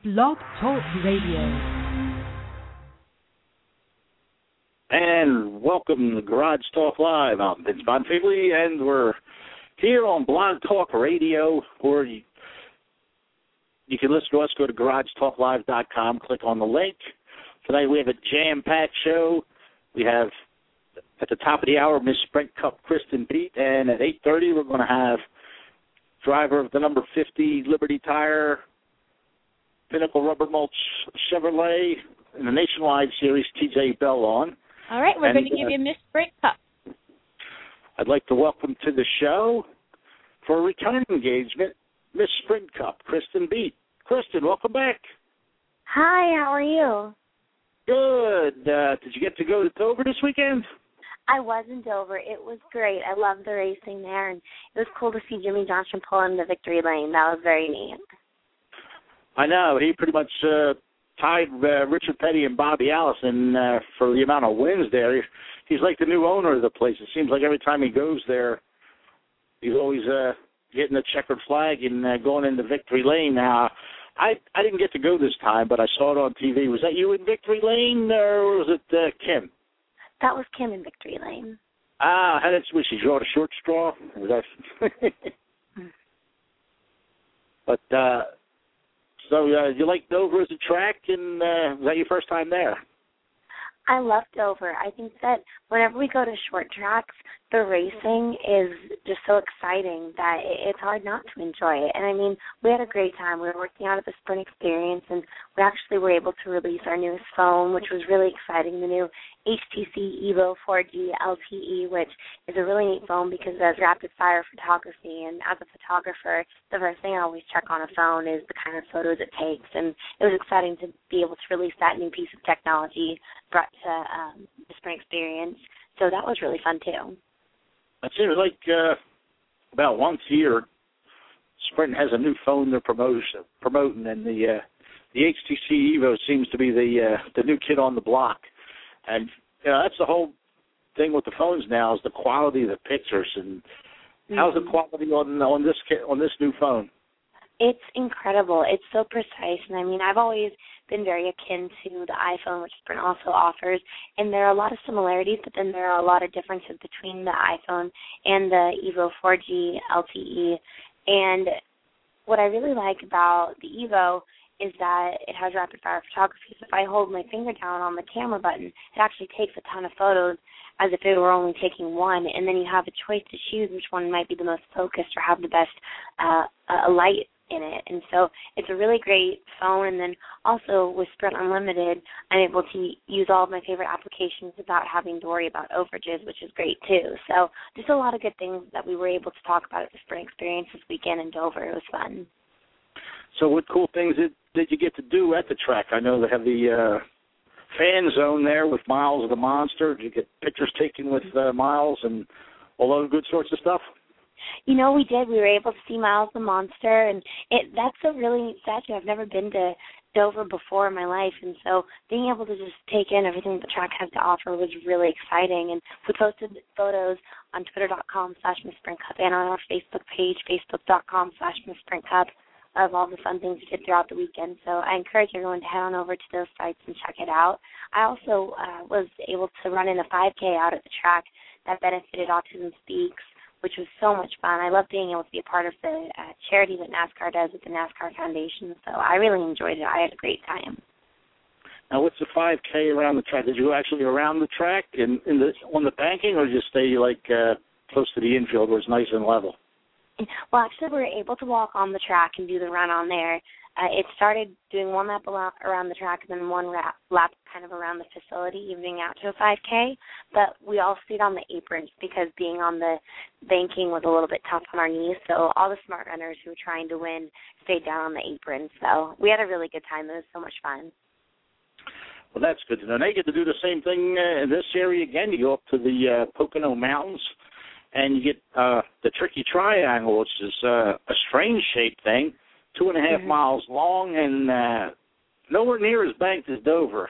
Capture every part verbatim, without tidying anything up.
Blog Talk Radio. And welcome to Garage Talk Live. I'm Vince Bonfigley, and we're here on Blog Talk Radio, where you, you can listen to us. Go to garage talk live dot com, click on the link. Tonight we have a jam-packed show. We have, at the top of the hour, Miss Sprint Cup Kristen Beat, and at eight thirty we're going to have driver of the number fifty Liberty Tire, Pinnacle Rubber Mulch Chevrolet in the Nationwide Series, T J Bell on. All right, we're and, going to give uh, you Miss Sprint Cup. I'd like to welcome to the show, for a return engagement, Miss Sprint Cup, Kristen Beat. Kristen, welcome back. Hi, how are you? Good. Uh, did you get to go to Dover this weekend? I was in Dover. It was great. I loved the racing there, and it was cool to see Jimmy Johnson pull in the victory lane. That was very neat. I know. He pretty much uh, tied uh, Richard Petty and Bobby Allison uh, for the amount of wins there. He's like the new owner of the place. It seems like every time he goes there, he's always uh, getting a checkered flag and uh, going into victory lane. Now, I I didn't get to go this time, but I saw it on T V. Was that you in victory lane, or was it uh, Kim? That was Kim in victory lane. Ah, how did was she draw the short straw? Was that... but, uh, so uh, you like Dover as a track, and uh, was that your first time there? I love Dover. I think that whenever we go to short tracks, the racing is just so exciting that it's hard not to enjoy it. And, I mean, we had a great time. We were working out at the Sprint Experience, and we actually were able to release our newest phone, which was really exciting, the new H T C Evo four G L T E, which is a really neat phone because it has rapid-fire photography. And as a photographer, the first thing I always check on a phone is the kind of photos it takes. And it was exciting to be able to release that new piece of technology brought to um, the Sprint Experience. So that was really fun, too. It seems like uh, about once a year, Sprint has a new phone they're promoting, promoting and the uh, the H T C Evo seems to be the uh, the new kid on the block. And you know, that's the whole thing with the phones now is the quality of the pictures. And mm-hmm. how's the quality on on this on this new phone? It's incredible. It's so precise. And, I mean, I've always been very akin to the iPhone, which Sprint also offers. And there are a lot of similarities, but then there are a lot of differences between the iPhone and the Evo four G L T E. And what I really like about the Evo is that it has rapid-fire photography. So if I hold my finger down on the camera button, it actually takes a ton of photos as if it were only taking one. And then you have a choice to choose which one might be the most focused or have the best uh, uh, light in it. And so it's a really great phone. And then also with Sprint Unlimited, I'm able to use all of my favorite applications without having to worry about overages, which is great too. So just a lot of good things that we were able to talk about at the Sprint Experience this weekend in Dover. It was fun. So what cool things did, did you get to do at the track? I know they have the uh, fan zone there with Miles of the Monster. Did you get pictures taken with uh, Miles and all those good sorts of stuff? You know, we did. We were able to see Miles the Monster, and it that's a really neat statue. I've never been to Dover before in my life, and so being able to just take in everything the track has to offer was really exciting. And we posted photos on twitter.com slash Miss Sprint Cup and on our Facebook page, facebook.com slash Miss Sprint Cup, of all the fun things we did throughout the weekend. So I encourage everyone to head on over to those sites and check it out. I also uh, was able to run in a five K out at the track that benefited Autism Speaks, which was so much fun. I love being able to be a part of the uh, charity that NASCAR does with the NASCAR Foundation. So I really enjoyed it. I had a great time. Now, what's the five K around the track? Did you go actually around the track in, in the on the banking, or did you stay like uh, close to the infield where it's nice and level? Well, actually, we were able to walk on the track and do the run on there. Uh, it started doing one lap around the track and then one lap, lap kind of around the facility, evening out to a five K. But we all stayed on the aprons because being on the banking was a little bit tough on our knees. So all the smart runners who were trying to win stayed down on the aprons. So we had a really good time. It was so much fun. Well, that's good to know. Now you get to do the same thing uh, in this area again. You go up to the uh, Pocono Mountains, and you get uh, the Tricky Triangle, which is uh, a strange-shaped thing, two and a half mm-hmm. miles long and uh, nowhere near as banked as Dover.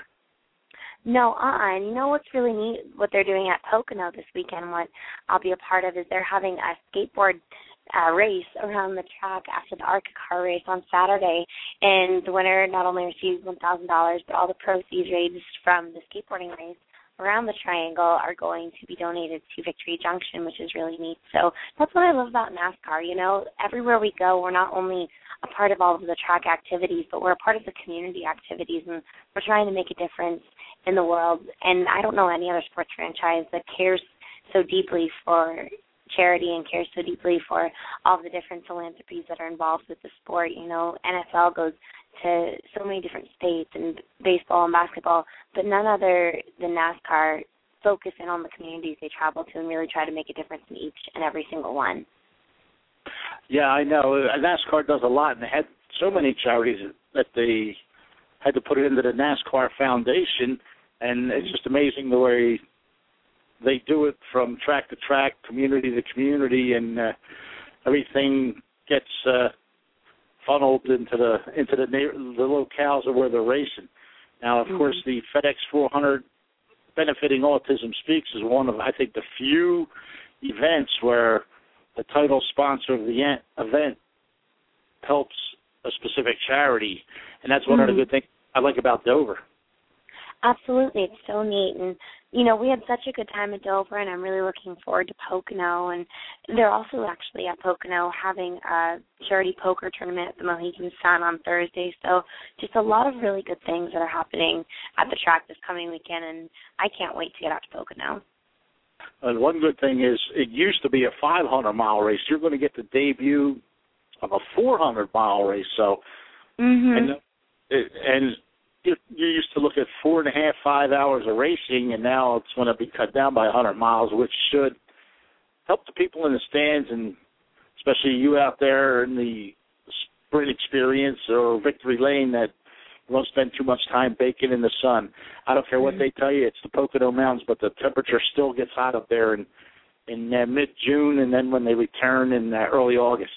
No, uh-uh. And you know what's really neat, what they're doing at Pocono this weekend, what I'll be a part of, is they're having a skateboard uh, race around the track after the ARCA car race on Saturday, and the winner not only received one thousand dollars, but all the proceeds raised from the skateboarding race around the triangle are going to be donated to Victory Junction, which is really neat. So that's what I love about NASCAR. You know, everywhere we go, we're not only a part of all of the track activities, but we're a part of the community activities, and we're trying to make a difference in the world. And I don't know any other sports franchise that cares so deeply for charity and cares so deeply for all the different philanthropies that are involved with the sport. You know, N F L goes to so many different states, and baseball and basketball, but none other than NASCAR focus in on the communities they travel to and really try to make a difference in each and every single one. Yeah, I know. NASCAR does a lot, and they had so many charities that they had to put it into the NASCAR Foundation, and it's just amazing the way they do it from track to track, community to community, and uh, everything gets uh, funneled into the into the the locales of where they're racing. Now, of mm-hmm. course, the FedEx four hundred Benefiting Autism Speaks is one of, I think, the few events where the title sponsor of the event helps a specific charity, and that's one mm-hmm. of the good things I like about Dover. Absolutely. It's so neat. And, you know, we had such a good time at Dover, and I'm really looking forward to Pocono. And they're also actually at Pocono having a charity poker tournament at the Mohegan Sun on Thursday. So just a lot of really good things that are happening at the track this coming weekend, and I can't wait to get out to Pocono. And one good thing is it used to be a five hundred mile race. You're going to get the debut of a four hundred mile race. So, mm-hmm. and, and you used to look at four and a half, five hours of racing, and now it's going to be cut down by one hundred miles, which should help the people in the stands, and especially you out there in the sprint experience or victory lane that won't spend too much time baking in the sun. I don't care what mm-hmm. they tell you, it's the Pocono Mountains, but the temperature still gets hot up there in, in uh, mid-June, and then when they return in uh, early August.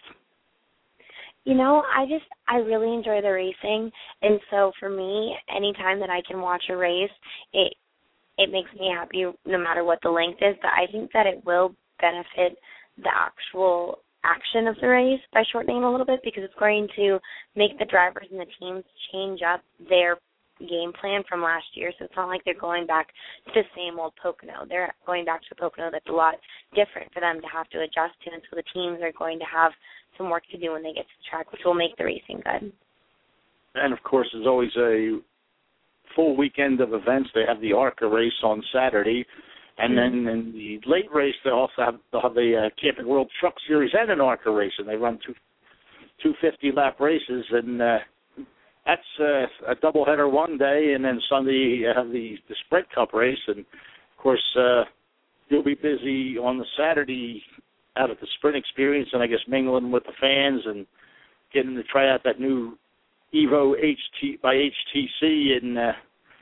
You know, I just, I really enjoy the racing, and so for me, anytime that I can watch a race, it it makes me happy no matter what the length is, but I think that it will benefit the actual action of the race by shortening it a little bit, because it's going to make the drivers and the teams change up their game plan from last year. So it's not like they're going back to the same old Pocono. They're going back to a Pocono that's a lot different for them to have to adjust to, and so the teams are going to have some work to do when they get to the track, which will make the racing good. And, of course, there's always a full weekend of events. They have the ARCA race on Saturday, and mm-hmm. then in the late race they also have, they'll have the uh, Camping World Truck Series and an ARCA race, and they run two two fifty-lap races, and uh, that's uh, a doubleheader one day, and then Sunday you have the, the Sprint Cup race, and, of course, uh, you'll be busy on the Saturday out at the Sprint Experience, and I guess mingling with the fans and getting to try out that new Evo H T by H T C, and uh,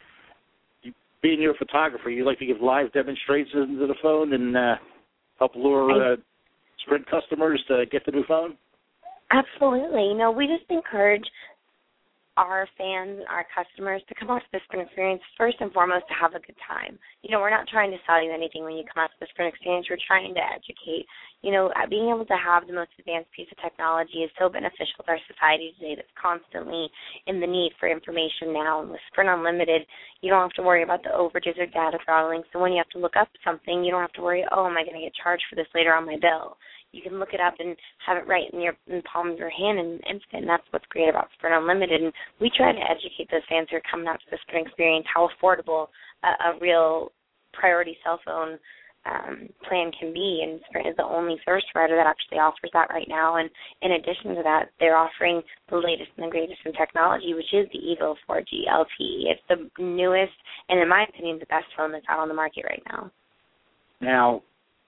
being your photographer, you like to give live demonstrations into the phone and uh, help lure uh, Sprint customers to get the new phone? Absolutely. You know, we just encourage our fans, our customers, to come out to the Sprint Experience first and foremost to have a good time. You know, we're not trying to sell you anything when you come out to the Sprint Experience. We're trying to educate. You know, being able to have the most advanced piece of technology is so beneficial to our society today that's constantly in the need for information now. And with Sprint Unlimited, you don't have to worry about the overages or data throttling. So when you have to look up something, you don't have to worry, oh, am I going to get charged for this later on my bill? You can look it up and have it right in your in the palm of your hand in an instant, and that's what's great about Sprint Unlimited. And we try to educate those fans who are coming out to the Sprint Experience how affordable a, a real priority cell phone um, plan can be, and Sprint is the only service provider that actually offers that right now. And in addition to that, they're offering the latest and the greatest in technology, which is the Evo four G L T E. It's the newest and, in my opinion, the best phone that's out on the market right now. Now,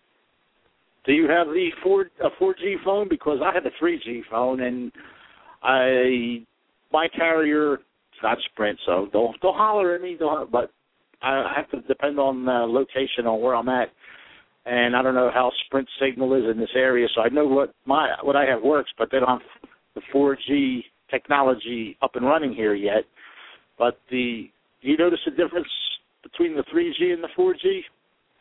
do you have the four, a four G phone? Because I have a three G phone, and I my carrier, it's not Sprint, so don't don't holler at me. Don't, but I have to depend on uh, location on where I'm at, and I don't know how Sprint signal is in this area. So I know what my what I have works, but they don't have the four G technology up and running here yet. But the do you notice a difference between the three G and the four G?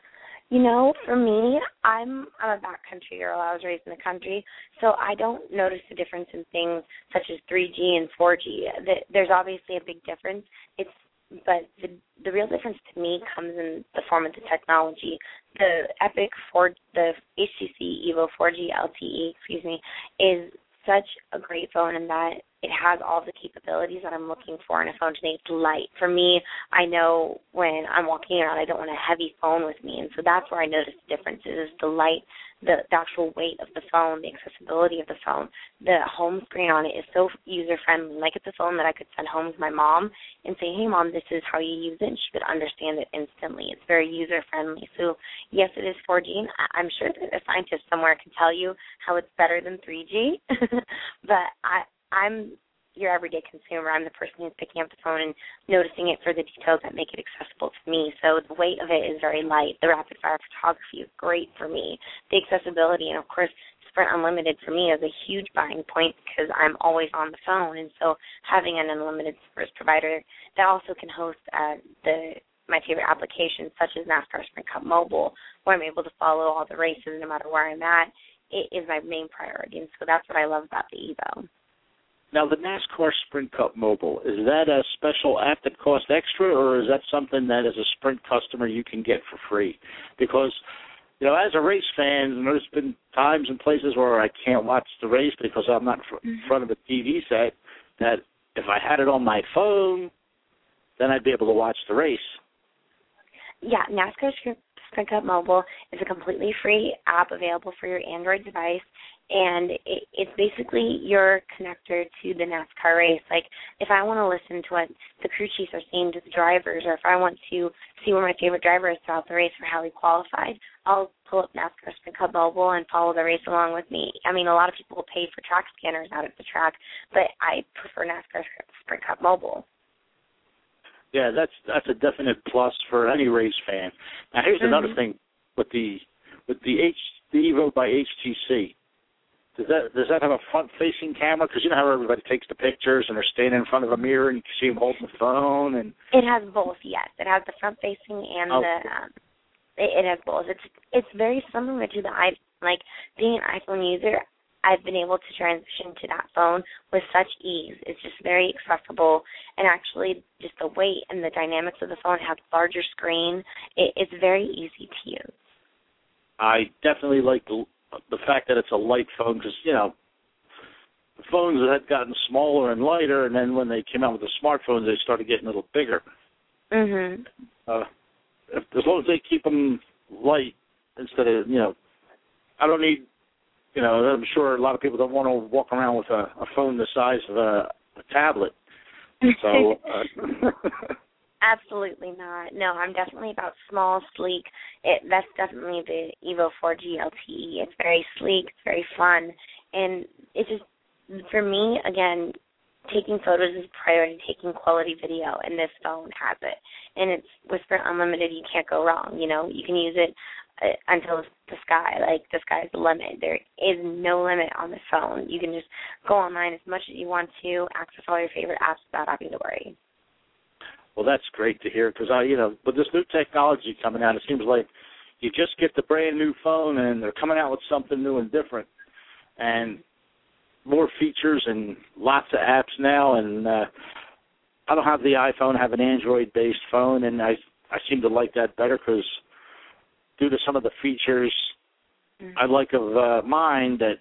You know, for me, I'm I'm a backcountry girl. I was raised in the country, so I don't notice the difference in things such as three G and four G. There's obviously a big difference. It's but the the real difference to me comes in the form of the technology. The Epic four, the H T C Evo four G L T E, excuse me, is such a great phone in that it has all the capabilities that I'm looking for in a phone today. It's light. For me, I know when I'm walking around, I don't want a heavy phone with me, and so that's where I notice the difference is the light, the, the actual weight of the phone, the accessibility of the phone. The home screen on it is so user-friendly. Like, it's a phone that I could send home to my mom and say, hey, Mom, this is how you use it, and she could understand it instantly. It's very user-friendly. So, yes, it is four G, and I'm sure that a scientist somewhere can tell you how it's better than three G, but I I'm your everyday consumer. I'm the person who's picking up the phone and noticing it for the details that make it accessible to me. So the weight of it is very light. The rapid-fire photography is great for me. The accessibility, and, of course, Sprint Unlimited for me is a huge buying point because I'm always on the phone. And so having an unlimited service provider that also can host uh, the my favorite applications such as NASCAR Sprint Cup Mobile, where I'm able to follow all the races no matter where I'm at, it is my main priority. And so that's what I love about the Evo. Now, the NASCAR Sprint Cup Mobile, is that a special app that costs extra, or is that something that as a Sprint customer you can get for free? Because, you know, as a race fan, there's been times and places where I can't watch the race because I'm not in front of a T V set, that if I had it on my phone, then I'd be able to watch the race. Yeah, NASCAR Sprint Cup Mobile is a completely free app available for your Android device, and it, it's basically your connector to the NASCAR race. Like, if I want to listen to what the crew chiefs are saying to the drivers, or if I want to see where my favorite driver is throughout the race or how he qualified, I'll pull up NASCAR Sprint Cup Mobile and follow the race along with me. I mean, a lot of people will pay for track scanners out at the track, but I prefer NASCAR Sprint Cup Mobile. Yeah, that's that's a definite plus for any race fan. Now, here's mm-hmm. another thing with the with the H the Evo by H T C. Does that does that have a front-facing camera? Because you know how everybody takes the pictures and they're standing in front of a mirror and you can see them holding the phone. And it has both. Yes, it has the front-facing and oh. the. Um, it, it has both. It's it's very similar to the iPhone. Like, being an iPhone user, I've been able to transition to that phone with such ease. It's just very accessible, and actually just the weight and the dynamics of the phone have a larger screen. It, it's very easy to use. I definitely like the, the fact that it's a light phone because, you know, the phones had gotten smaller and lighter, and then when they came out with the smartphones, they started getting a little bigger. Mm-hmm. Uh, if, as long as they keep them light instead of, you know, I don't need... You know, I'm sure a lot of people don't want to walk around with a, a phone the size of a, a tablet. So, uh, absolutely not. No, I'm definitely about small, sleek. It, that's definitely the Evo four G L T E. It's very sleek, it's very fun, and it's just, for me, again, taking photos is a priority, taking quality video, and this phone has it. And it's with Sprint Unlimited, you can't go wrong. You know, you can use it until the sky, like the sky's the limit. There is no limit on the phone. You can just go online as much as you want to, access all your favorite apps without having to worry. Well, that's great to hear because, I, you know, with this new technology coming out, it seems like you just get the brand new phone and they're coming out with something new and different and more features and lots of apps now. And uh, I don't have the iPhone, I have an Android-based phone, and I, I seem to like that better because due to some of the features mm-hmm. I like of uh, mine, that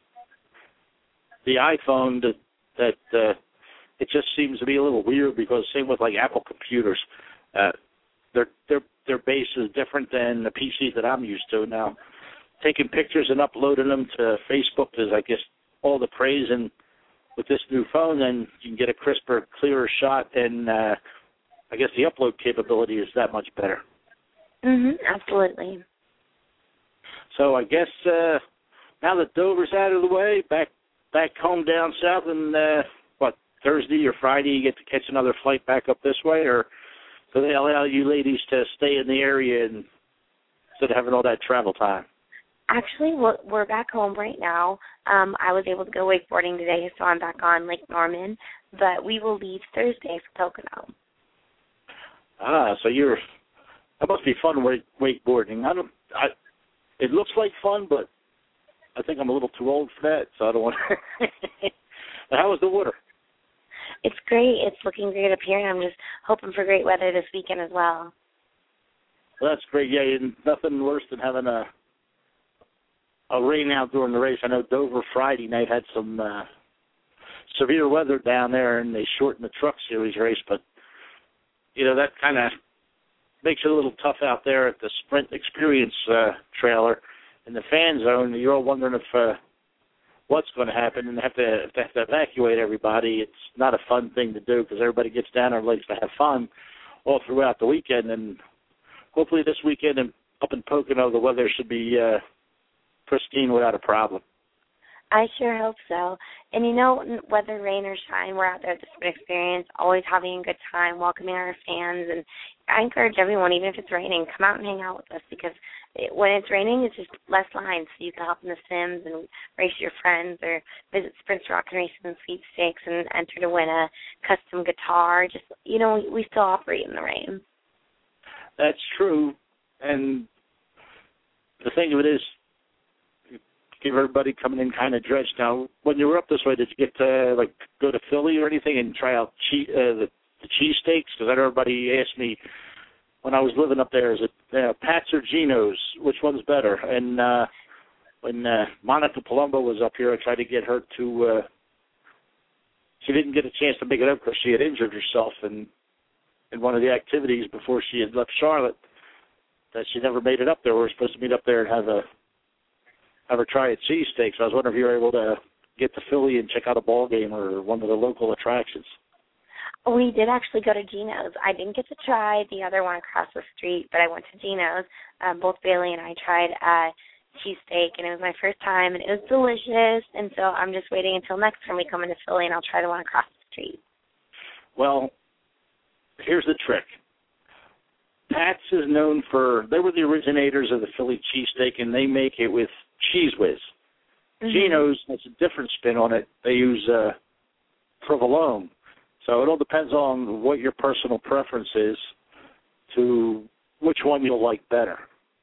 the iPhone, that, that uh, it just seems to be a little weird because same with like Apple computers, uh, their their their base is different than the P Cs that I'm used to. Now, taking pictures and uploading them to Facebook is, I guess, all the praise, and with this new phone, then you can get a crisper, clearer shot, and uh, I guess the upload capability is that much better. Mhm, absolutely. So I guess uh, now that Dover's out of the way, back back home down south, and uh, what, Thursday or Friday you get to catch another flight back up this way, or do they allow you ladies to stay in the area and, instead of having all that travel time? Actually, we're, we're back home right now. Um, I was able to go wakeboarding today, so I'm back on Lake Norman, but we will leave Thursday for Pocono. Ah, so you're That must be fun wake, wakeboarding. I don't. I. It looks like fun, but I think I'm a little too old for that, so I don't want. to. How was the water? It's great. It's looking great up here, and I'm just hoping for great weather this weekend as well. Well, that's great. Yeah, and nothing worse than having a a rain out during the race. I know Dover Friday night had some uh, severe weather down there, and they shortened the Truck Series race. But you know that kind of makes it a little tough out there at the Sprint Experience uh, trailer in the fan zone. You're all wondering if uh, what's going to happen, and they have to if they have to evacuate everybody. It's not a fun thing to do because everybody gets down there and likes to have fun all throughout the weekend. And hopefully this weekend in, up in Pocono, the weather should be uh, pristine without a problem. I sure hope so. And you know, whether rain or shine, we're out there at the Sprint Experience, always having a good time, welcoming our fans. And I encourage everyone, even if it's raining, come out and hang out with us because it, when it's raining, it's just less lines. So you can hop in the Sims and race your friends or visit Sprint's Rock and Racing and Sweepstakes and enter to win a custom guitar. Just, you know, we, we still operate in the rain. That's true. And the thing of it is, give everybody coming in kind of drenched. Now, when you were up this way, did you get to like go to Philly or anything and try out cheese, uh, the, the cheesesteaks? Because I know everybody asked me when I was living up there, is it uh, Pat's or Geno's? Which one's better? And uh, when uh, Monica Palumbo was up here, I tried to get her to. Uh, she didn't get a chance to make it up because she had injured herself in in one of the activities before she had left Charlotte. That she never made it up there. We were supposed to meet up there and have a. Have her try at cheesesteaks. I was wondering if you were able to get to Philly and check out a ball game or one of the local attractions. We did actually go to Geno's. I didn't get to try the other one across the street, but I went to Geno's. Um, both Bailey and I tried uh, cheesesteak, and it was my first time, and it was delicious. And so I'm just waiting until next time we come into Philly, and I'll try the one across the street. Well, here's the trick. Pat's is known for, they were the originators of the Philly cheesesteak, and they make it with Cheese Whiz. Mm-hmm. Geno's has a different spin on it. They use uh, provolone. So it all depends on what your personal preference is to which one you'll like better.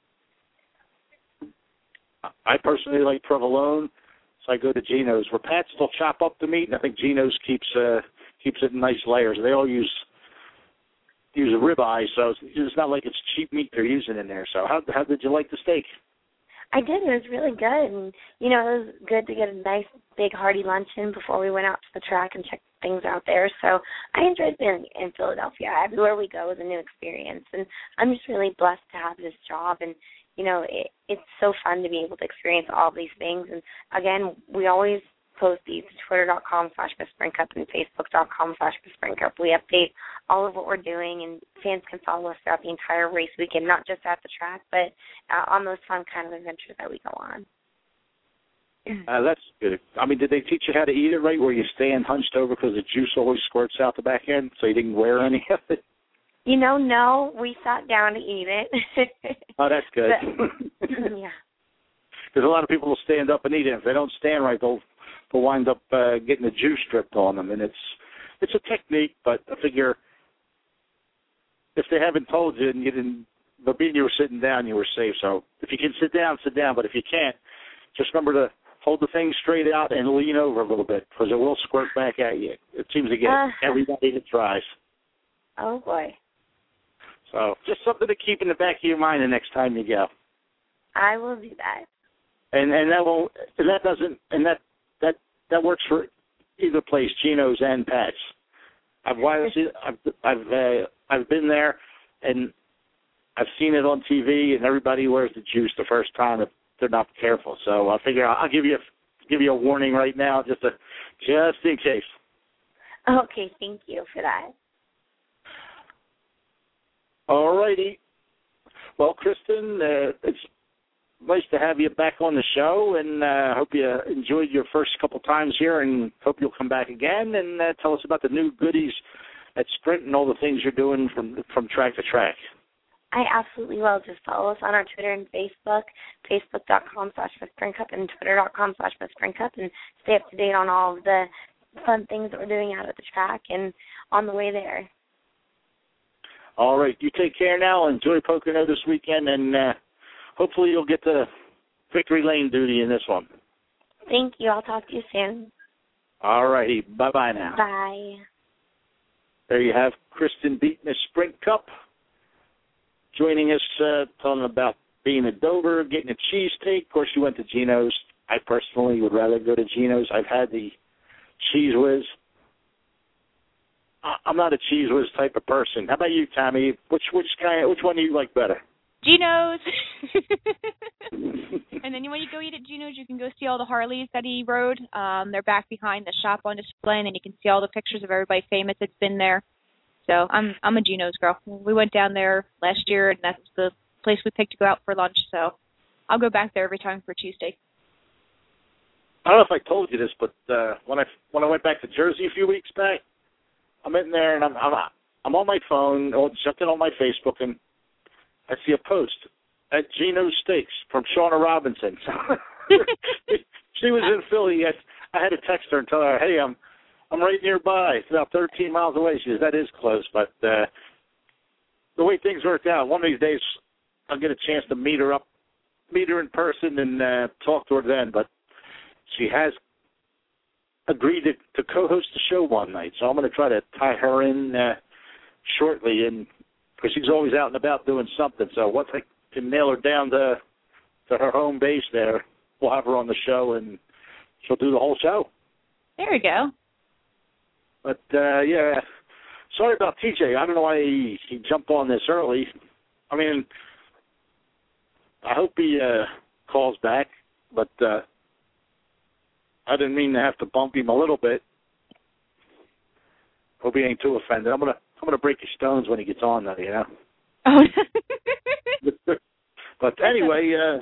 I personally like provolone, so I go to Geno's. Where Pat's will chop up the meat, and I think Geno's keeps uh, keeps it in nice layers. They all use use a ribeye, so it's, it's not like it's cheap meat they're using in there. So how how did you like the steak? I did. It was really good. And, you know, it was good to get a nice, big, hearty luncheon before we went out to the track and checked things out there. So I enjoyed being in Philadelphia. Everywhere we go is a new experience. And I'm just really blessed to have this job. And, you know, it, it's so fun to be able to experience all these things. And, again, we always post these to twitter.com slash Miss Sprint Cup and facebook.com slash Miss Sprint Cup. We update all of what we're doing, and fans can follow us throughout the entire race weekend, not just at the track, but uh, on those fun kind of adventures that we go on. Uh, that's good. I mean, did they teach you how to eat it right, where you stand hunched over because the juice always squirts out the back end, so you didn't wear any of it? You know, no, we sat down to eat it. Oh, that's good. But, yeah. Because a lot of people will stand up and eat it. If they don't stand right, they'll will wind up uh, getting the juice stripped on them, and it's it's a technique. But I figure if they haven't told you and you didn't, but being you were sitting down, you were safe. So if you can sit down, sit down. But if you can't, just remember to hold the thing straight out and lean over a little bit because it will squirt back at you. It seems to get uh, everybody that tries. Oh boy! So just something to keep in the back of your mind the next time you go. I will do that. And and that won't and that doesn't and that. That that works for either place, Geno's and Pat's. I've I've I've, uh, I've been there, and I've seen it on T V, and everybody wears the juice the first time if they're not careful. So I figure I'll give you a, give you a warning right now, just to, just in case. Okay, thank you for that. All righty. Well, Kristen, uh, it's nice to have you back on the show, and I uh, hope you enjoyed your first couple times here, and hope you'll come back again and uh, tell us about the new goodies at Sprint and all the things you're doing from from track to track. I absolutely will. Just follow us on our Twitter and Facebook, facebook.com slash Miss Sprint Cup and twitter.com slash Miss Sprint Cup, and stay up to date on all of the fun things that we're doing out at the track and on the way there. All right, you take care now. Enjoy Pocono this weekend, and uh, hopefully you'll get the victory lane duty in this one. Thank you. I'll talk to you soon. All righty. Bye-bye now. Bye. There you have Kristen beating the Sprint Cup, joining us, uh, talking about being at Dover, getting a cheesesteak. Of course, she went to Geno's. I personally would rather go to Geno's. I've had the Cheese Whiz. I'm not a Cheese Whiz type of person. How about you, Tommy? Which which kind? Which one do you like better? Geno's. And then when you go eat at Geno's, you can go see all the Harleys that he rode. Um, they're back behind the shop on display, and then you can see all the pictures of everybody famous that's been there. So I'm I'm a Geno's girl. We went down there last year, and that's the place we picked to go out for lunch. So I'll go back there every time for cheesesteak. I don't know if I told you this, but uh, when I when I went back to Jersey a few weeks back, I'm in there and I'm I'm, I'm on my phone, or something on my Facebook, and I see a post at Geno's Steaks from Shauna Robinson. She was in Philly. I, I had to text her and tell her, "Hey, I'm I'm right nearby. It's about thirteen miles away." She says, "That is close," but uh, the way things worked out, one of these days I'll get a chance to meet her up, meet her in person, and uh, talk to her then. But she has agreed to, to co-host the show one night, so I'm going to try to tie her in uh, shortly, and because she's always out and about doing something. So once I can nail her down to to her home base there, we'll have her on the show, and she'll do the whole show. There we go. But, uh, yeah, sorry about T J. I don't know why he, he jumped on this early. I mean, I hope he uh, calls back, but uh, I didn't mean to have to bump him a little bit. Hope he ain't too offended. I'm gonna I'm gonna break his stones when he gets on, though, you know. Oh. But anyway, uh,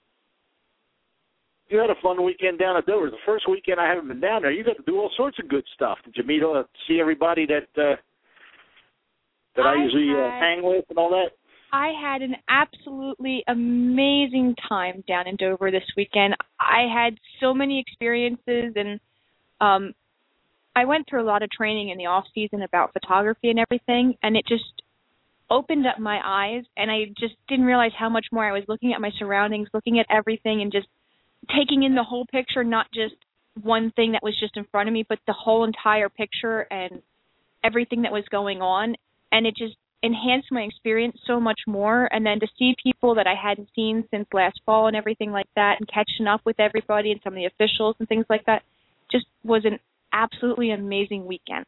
you had a fun weekend down at Dover. The first weekend I haven't been down there. You got to do all sorts of good stuff. Did you meet uh, see everybody that uh, that I, I usually had, uh, hang with and all that? I had an absolutely amazing time down in Dover this weekend. I had so many experiences, and um, I went through a lot of training in the off season about photography and everything, and it just opened up my eyes, and I just didn't realize how much more I was looking at my surroundings, looking at everything, and just taking in the whole picture, not just one thing that was just in front of me, but the whole entire picture and everything that was going on. And it just enhanced my experience so much more. And then to see people that I hadn't seen since last fall and everything like that, and catching up with everybody and some of the officials and things like that, just was an absolutely amazing weekend.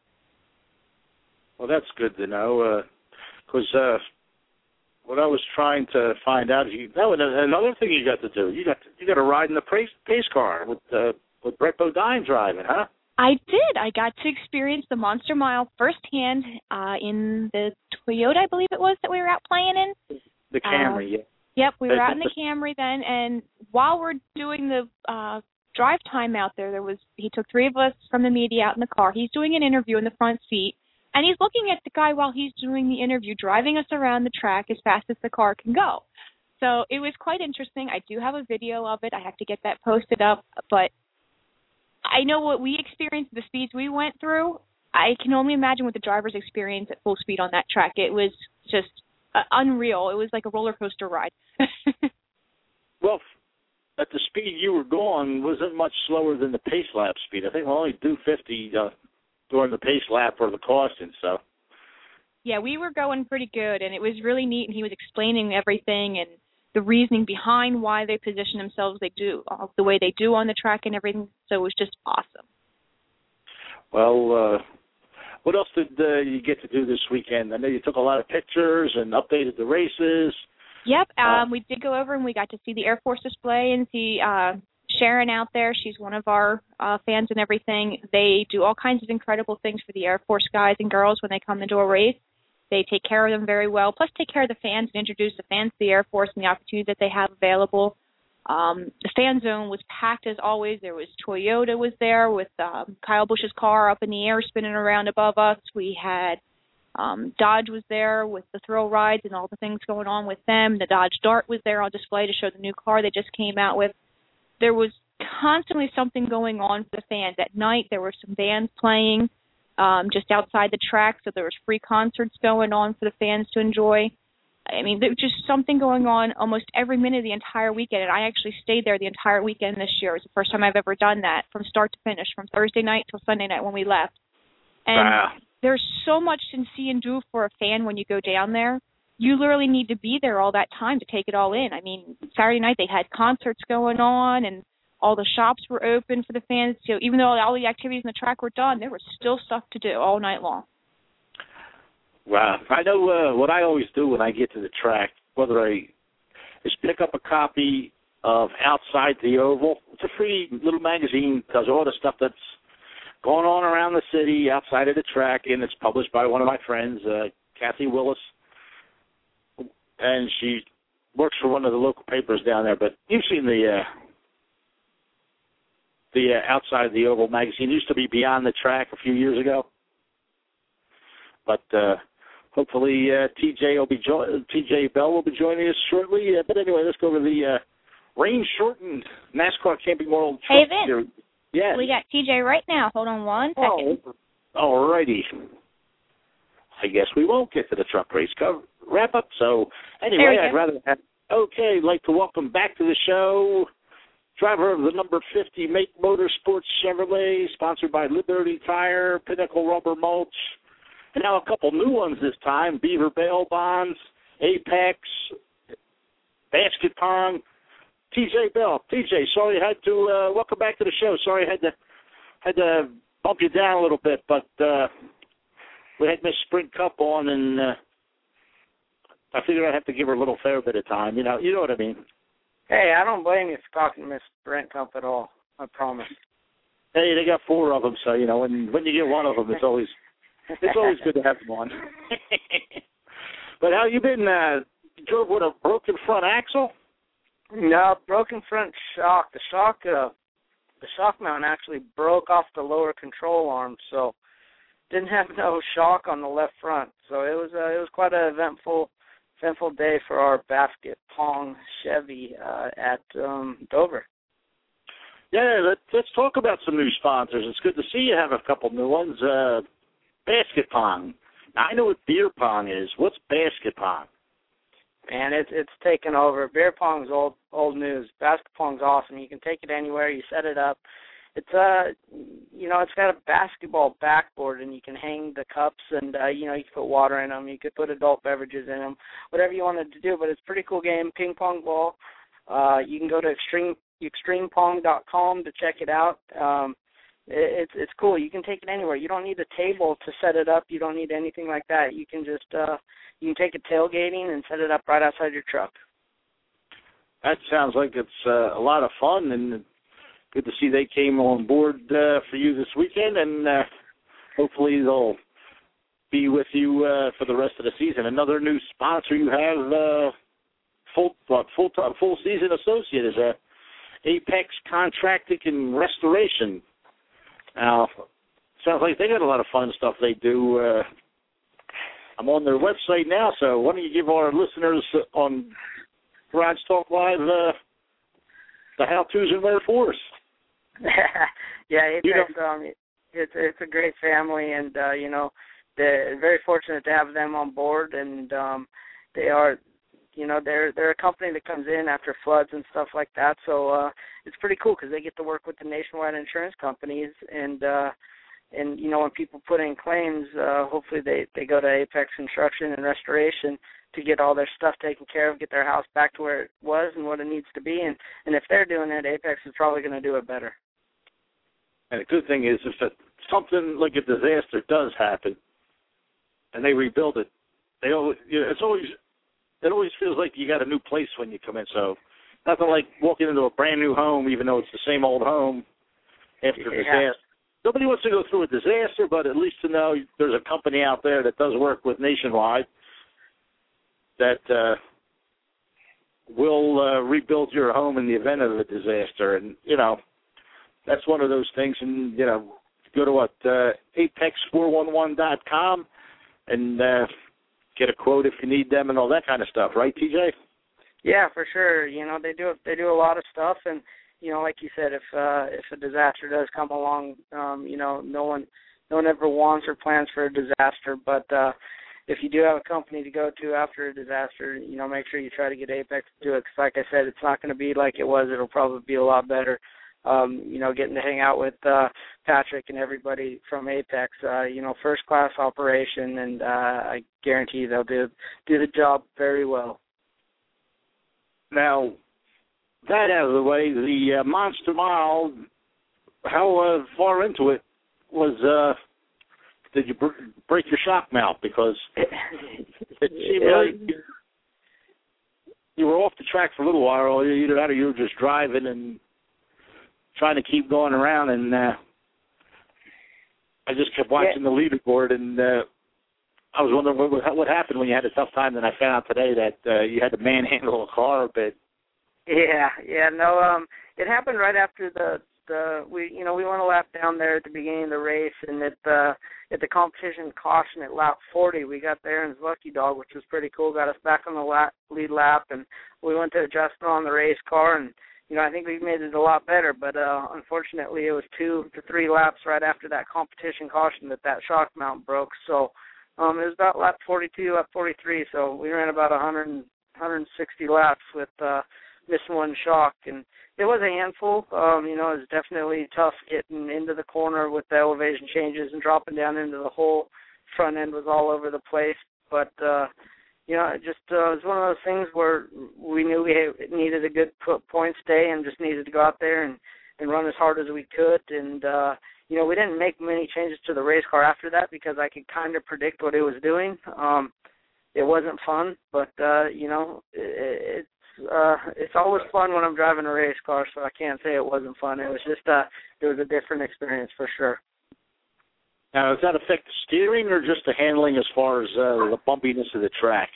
Well, that's good to know, because uh, uh, what I was trying to find out is you, that was another thing you got to do. You got to, you got to ride in the pace, pace car with uh, with Brett Bodine driving, huh? I did. I got to experience the Monster Mile firsthand uh, in the Toyota, I believe it was, that we were out playing in. The Camry, uh, yeah. Yep, we were out in the Camry then, and while we're doing the uh, drive time out there, there was he took three of us from the media out in the car. He's doing an interview in the front seat, and he's looking at the guy while he's doing the interview, driving us around the track as fast as the car can go. So it was quite interesting. I do have a video of it. I have to get that posted up, but I know what we experienced, the speeds we went through. I can only imagine what the drivers experienced at full speed on that track. It was just uh, unreal. It was like a roller coaster ride. Well, at the speed you were going, wasn't much slower than the pace lap speed. I think we'll only do fifty uh, during the pace lap or the caution. So. Yeah, we were going pretty good, and it was really neat. And he was explaining everything and the reasoning behind why they position themselves they do uh, the way they do on the track and everything. So it was just awesome. Well, uh, what else did uh, you get to do this weekend? I know you took a lot of pictures and updated the races. Yep, um, uh, we did go over and we got to see the Air Force display and see uh, Sharon out there. She's one of our uh, fans and everything. They do all kinds of incredible things for the Air Force guys and girls when they come into a race. They take care of them very well, plus take care of the fans and introduce the fans to the Air Force and the opportunities that they have available. Um, the fan zone was packed as always. There was Toyota was there with um, Kyle Busch's car up in the air spinning around above us. We had um, Dodge was there with the thrill rides and all the things going on with them. The Dodge Dart was there on display to show the new car they just came out with. There was constantly something going on for the fans. At night there were some bands playing. um, just outside the track, so there was free concerts going on for the fans to enjoy. I mean, there was just something going on almost every minute of the entire weekend, and I actually stayed there the entire weekend this year. It was the first time I've ever done that, from start to finish, from Thursday night till Sunday night when we left. And wow. There's so much to see and do for a fan when you go down there. You literally need to be there all that time to take it all in. I mean, Saturday night they had concerts going on, and all the shops were open for the fans. So even though all the activities in the track were done, there was still stuff to do all night long. Wow. I know uh, what I always do when I get to the track, whether I is pick up a copy of Outside the Oval. It's a free little magazine, does all the stuff that's going on around the city outside of the track, and it's published by one of my friends, uh, Kathy Willis, and she works for one of the local papers down there. But you've seen the uh, the uh, Outside the Oval magazine. It used to be Beyond the Track a few years ago, but uh, hopefully uh, T J will be jo- T J Bell will be joining us shortly. Uh, but anyway, let's go to the uh, rain-shortened NASCAR Camping World Hey, Truck Vince. Series. Yes. We got T J right now. Hold on one second. Oh, all righty. I guess we won't get to the truck race cover, wrap up. So anyway, I'd rather have. Okay, I'd like to welcome back to the show driver of the number fifty Make Motorsports Chevrolet, sponsored by Liberty Tire, Pinnacle Rubber Mulch, and now a couple new ones this time: Beaver Bail Bonds, Apex, Basket Pong. T J Bell. T J, sorry I had to uh, welcome back to the show. Sorry I had to had to bump you down a little bit, but uh, we had Miss Sprint Cup on, and uh, I figured I'd have to give her a little fair bit of time. You know, you know what I mean. Hey, I don't blame you for talking to Miss Sprint Cup at all. I promise. Hey, they got four of them, so you know, when when you get one of them, it's always it's always good to have them on. But how you been? Uh, you drove with a broken front axle? No, broken front shock. The shock, uh, the shock mount actually broke off the lower control arm, so didn't have no shock on the left front. So it was uh, it was quite an eventful, eventful day for our Basket Pong Chevy uh, at um, Dover. Yeah, let's, let's talk about some new sponsors. It's good to see you have a couple new ones. Uh, Basket Pong. Now, I know what beer pong is. What's Basket Pong? Man, it's it's taken over. Beer pong's old old news. Basket pong's awesome. You can take it anywhere. You set it up. It's uh, you know, it's got a basketball backboard, and you can hang the cups, and uh, you know, you can put water in them. You could put adult beverages in them, whatever you wanted to do. But it's a pretty cool game. Ping pong ball. Uh, you can go to extreme extreme pong dot com to check it out. Um, it, it's it's cool. You can take it anywhere. You don't need a table to set it up. You don't need anything like that. You can just uh. You can take it tailgating and set it up right outside your truck. That sounds like it's uh, a lot of fun, and good to see they came on board uh, for you this weekend, and uh, hopefully they'll be with you uh, for the rest of the season. Another new sponsor you have, uh, full what, full time, full season associate, is uh, Apex Contracting and Restoration. Now, sounds like they got a lot of fun stuff they do. Uh, I'm on their website now, so why don't you give our listeners on Garage Talk Live uh, the how-tos and wherefores? Yeah, Apex, you know, um, it's it's a great family, and uh, you know, they're very fortunate to have them on board, and um, they are, you know, they're they're a company that comes in after floods and stuff like that. So uh, it's pretty cool because they get to work with the nationwide insurance companies, and uh, And, you know, when people put in claims, uh, hopefully they, they go to Apex Construction and Restoration to get all their stuff taken care of, get their house back to where it was and what it needs to be. And, and if they're doing it, Apex is probably going to do it better. And the good thing is if it, something like a disaster does happen and they rebuild it, they always, you know, it's always it always feels like you got a new place when you come in. So nothing like walking into a brand new home, even though it's the same old home after yeah. a disaster. Nobody wants to go through a disaster, but at least to know there's a company out there that does work with Nationwide that uh, will uh, rebuild your home in the event of a disaster. And, you know, that's one of those things. And, you know, go to what, uh, apex four one one dot com and uh, get a quote if you need them and all that kind of stuff. Right, T J? Yeah, for sure. You know, they do they do a lot of stuff, and you know, like you said, if uh, if a disaster does come along, um, you know, no one no one ever wants or plans for a disaster, but uh, if you do have a company to go to after a disaster, you know, make sure you try to get Apex to do it, because like I said, it's not going to be like it was. It'll probably be a lot better. Um, you know, getting to hang out with uh, Patrick and everybody from Apex, uh, you know, first-class operation, and uh, I guarantee they'll do do the job very well. Now, that out of the way, the uh, Monster Mile, how uh, far into it was, uh, did you br- break your shock mount? Because it seemed like you were off the track for a little while, either that or you were just driving and trying to keep going around, and uh, I just kept watching yeah. the leaderboard, and uh, I was wondering what, what happened when you had a tough time. Then I found out today that uh, you had to manhandle a car a bit. Yeah, yeah, no, um, it happened right after the the we, you know, we went a lap down there at the beginning of the race, and at the at the competition caution at lap forty, we got there in his lucky dog, which was pretty cool. Got us back on the lap, lead lap, and we went to adjustment on the race car, and you know, I think we made it a lot better, but uh, unfortunately it was two to three laps right after that competition caution that that shock mount broke. So um, it was about lap forty-two, lap forty-three, so we ran about one hundred, one hundred sixty laps with uh, missing one shock. And it was a handful. Um, you know, it was definitely tough getting into the corner with the elevation changes and dropping down into the hole. Front end was all over the place, but uh, you know, it just uh, it was one of those things where we knew we had, needed a good points day and just needed to go out there and, and run as hard as we could. And, uh, you know, we didn't make many changes to the race car after that because I could kind of predict what it was doing. Um, it wasn't fun, but, uh, you know, it, it's uh, it's always fun when I'm driving a race car, so I can't say it wasn't fun. It was just uh, it was a different experience for sure. Now, does that affect the steering or just the handling as far as uh, the bumpiness of the track?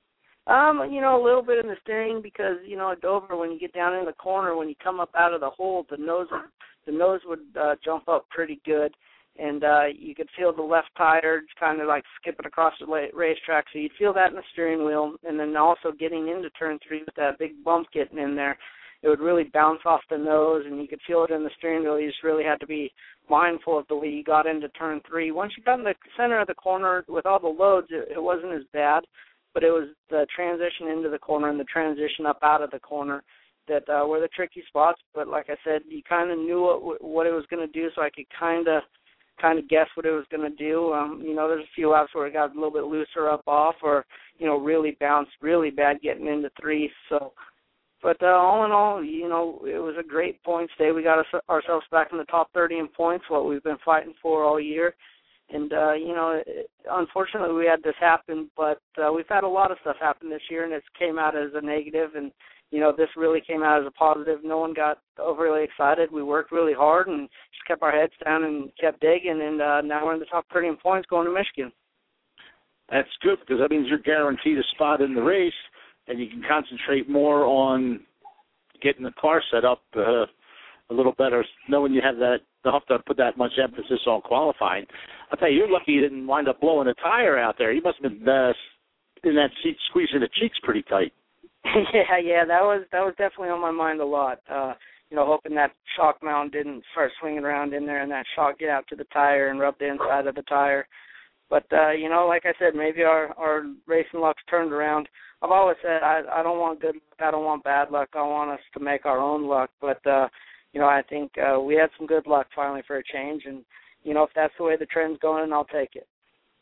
Um, you know, a little bit in the steering because, you know, at Dover, when you get down in the corner, when you come up out of the hole, the nose the nose would uh, jump up pretty good, and uh, you could feel the left tire kind of like skipping across the racetrack. So you'd feel that in the steering wheel, and then also getting into turn three with that big bump getting in there, it would really bounce off the nose, and you could feel it in the steering wheel. You just really had to be mindful of the way you got into turn three. Once you got in the center of the corner with all the loads, it, it wasn't as bad, but it was the transition into the corner and the transition up out of the corner that uh, were the tricky spots. But like I said, you kind of knew what, what it was going to do, so I could kind of kind of guess what it was going to do. Um, you know, there's a few laps where it got a little bit looser up off or, you know, really bounced really bad getting into three. So, but uh, all in all, you know, it was a great points day. We got us, ourselves back in the top thirty in points, what we've been fighting for all year. And, uh, you know, it, unfortunately we had this happen, but uh, we've had a lot of stuff happen this year, and it came out as a negative, and, you know, this really came out as a positive. No one got overly excited. We worked really hard and just kept our heads down and kept digging, and uh, now we're in the top thirty in points going to Michigan. That's good because that means you're guaranteed a spot in the race, and you can concentrate more on getting the car set up uh, a little better, knowing you have that, don't have to put that much emphasis on qualifying. I'll tell you, you're lucky you didn't wind up blowing a tire out there. You must have been uh, in that seat squeezing the cheeks pretty tight. yeah, yeah, that was that was definitely on my mind a lot. Uh, you know, hoping that shock mount didn't start swinging around in there and that shock get out to the tire and rub the inside of the tire. But, uh, you know, like I said, maybe our, our racing luck's turned around. I've always said I, I don't want good luck. I don't want bad luck. I want us to make our own luck. But, uh, you know, I think uh, we had some good luck finally for a change. And, you know, if that's the way the trend's going, I'll take it.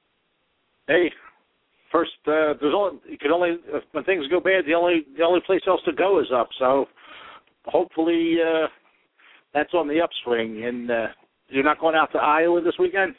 Hey, first, uh, there's only you can only when things go bad, the only the only place else to go is up. So hopefully uh, that's on the upswing. And uh, you're not going out to Iowa this weekend?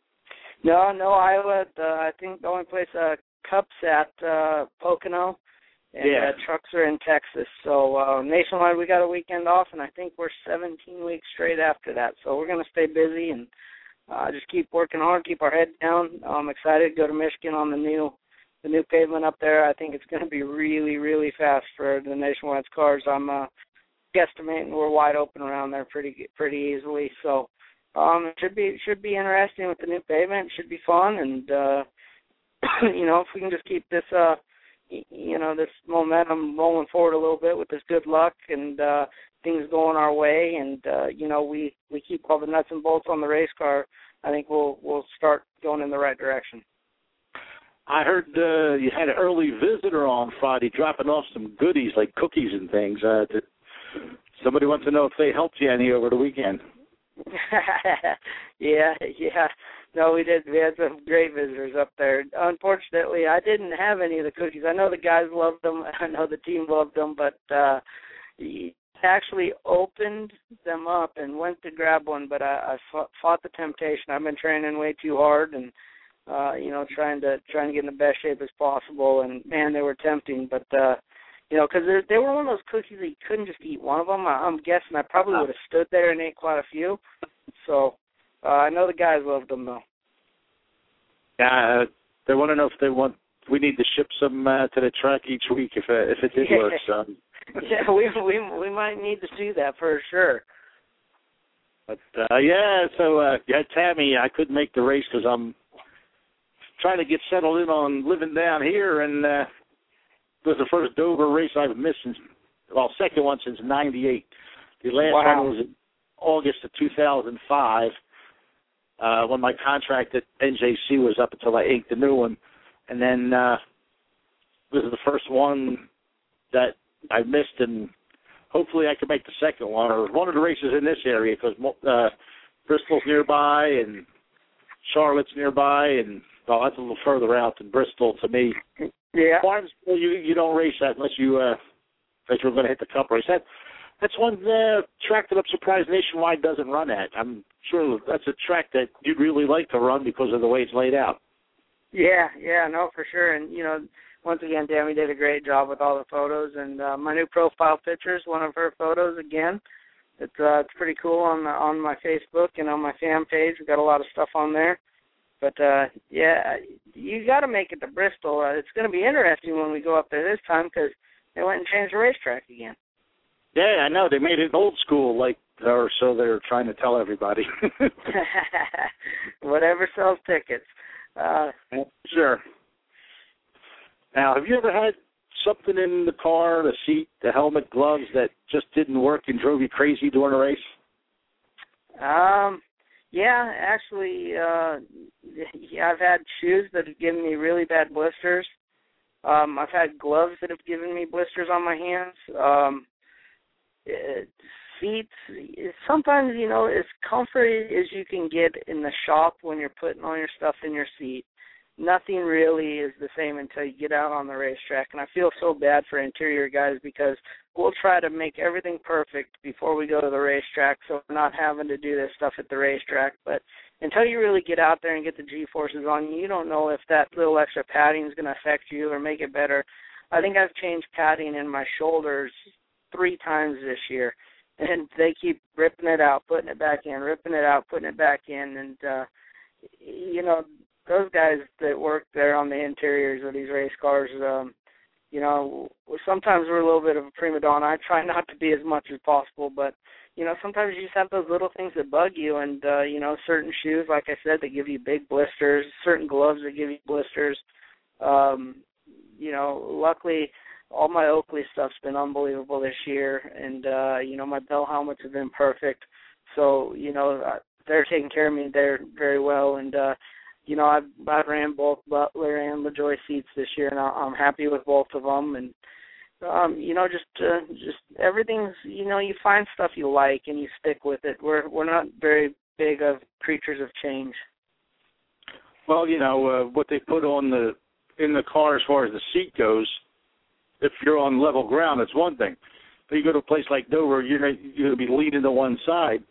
No, no, Iowa. Uh, I think the only place uh, Cup's at uh, Pocono, and yeah. uh, trucks are in Texas. So uh, nationwide, we got a weekend off, and I think we're seventeen weeks straight after that. So we're going to stay busy and uh, just keep working hard, keep our head down. I'm excited to go to Michigan on the new the new pavement up there. I think it's going to be really, really fast for the Nationwide's cars. I'm uh, guesstimating we're wide open around there pretty pretty easily. So. Um, it should be should be interesting with the new pavement. It should be fun, and uh, you know, if we can just keep this, uh, you know, this momentum rolling forward a little bit with this good luck and uh, things going our way, and uh, you know, we, we keep all the nuts and bolts on the race car I think we'll we'll start going in the right direction. I heard uh, you had an early visitor on Friday dropping off some goodies like cookies and things. Uh, did somebody wants to know if they helped you any over the weekend. yeah, yeah. No, we did. We had some great visitors up there. Unfortunately, I didn't have any of the cookies. I know the guys loved them. I know the team loved them, but uh, he actually opened them up and went to grab one, but I, I fought, fought the temptation. I've been training way too hard and, uh, you know, trying to trying to get in the best shape as possible. And, man, they were tempting. But, uh, you know, because they were one of those cookies that you couldn't just eat one of them. I, I'm guessing I probably would have stood there and ate quite a few. So uh, I know the guys loved them, though. Yeah, uh, they want to know if they want – we need to ship some uh, to the track each week if, uh, if it did work. So. Yeah, we we we might need to do that for sure. But uh, yeah, so uh, yeah, Tammy, I couldn't make the race because I'm trying to get settled in on living down here, and uh, it was the first Dover race I've missed since, well, second one since ninety-eight. The last wow. one was in August of two thousand five uh, when my contract at N J C was up until I inked the new one, and then uh, this is the first one that I missed, and hopefully I can make the second one or one of the races in this area because uh, Bristol's nearby and Charlotte's nearby, and well, that's a little further out than Bristol to me. Yeah, Barnesville, you you don't race that unless you uh, unless you're going to hit the Cup race. That that's one uh, track that I'm surprised Nationwide doesn't run at. I'm sure that's a track that you'd really like to run because of the way it's laid out. Yeah, yeah, no, for sure, and you know. Once again, Tammy did a great job with all the photos, and uh, my new profile picture is one of her photos again. It's uh, it's pretty cool on the, on my Facebook and on my fan page. We've got a lot of stuff on there. But, uh, yeah, you got to make it to Bristol. Uh, it's going to be interesting when we go up there this time because they went and changed the racetrack again. Yeah, I know. They made it old school, like, or so they're trying to tell everybody. Whatever sells tickets. Uh, sure. Now, have you ever had something in the car, the seat, the helmet, gloves that just didn't work and drove you crazy during a race? Um, yeah, actually, uh, yeah, I've had shoes that have given me really bad blisters. Um, I've had gloves that have given me blisters on my hands. Um, it, seats, sometimes, you know, as comfortable as you can get in the shop when you're putting all your stuff in your seat, nothing really is the same until you get out on the racetrack. And I feel so bad for interior guys because we'll try to make everything perfect before we go to the racetrack so we're not having to do this stuff at the racetrack. But until you really get out there and get the G-forces on you, you don't know if that little extra padding is going to affect you or make it better. I think I've changed padding in my shoulders three times this year, and they keep ripping it out, putting it back in, ripping it out, putting it back in. And, uh, you know, those guys that work there on the interiors of these race cars, um, you know, sometimes we're a little bit of a prima donna. I try not to be as much as possible, but, you know, sometimes you just have those little things that bug you. And, uh, you know, certain shoes, like I said, that give you big blisters, certain gloves that give you blisters. Um, you know, luckily, all my Oakley stuff's been unbelievable this year. And, uh, you know, my Bell helmets have been perfect. So, you know, they're taking care of me there very well. And, uh, You know, I've, I've ran both Butler and LaJoie seats this year, and I'm happy with both of them. And, um, you know, just uh, just everything's, you know, you find stuff you like and you stick with it. We're we're not very big of creatures of change. Well, you know, uh, what they put on the in the car as far as the seat goes, if you're on level ground, it's one thing. But you go to a place like Dover, you're going you're to be leaning to one side.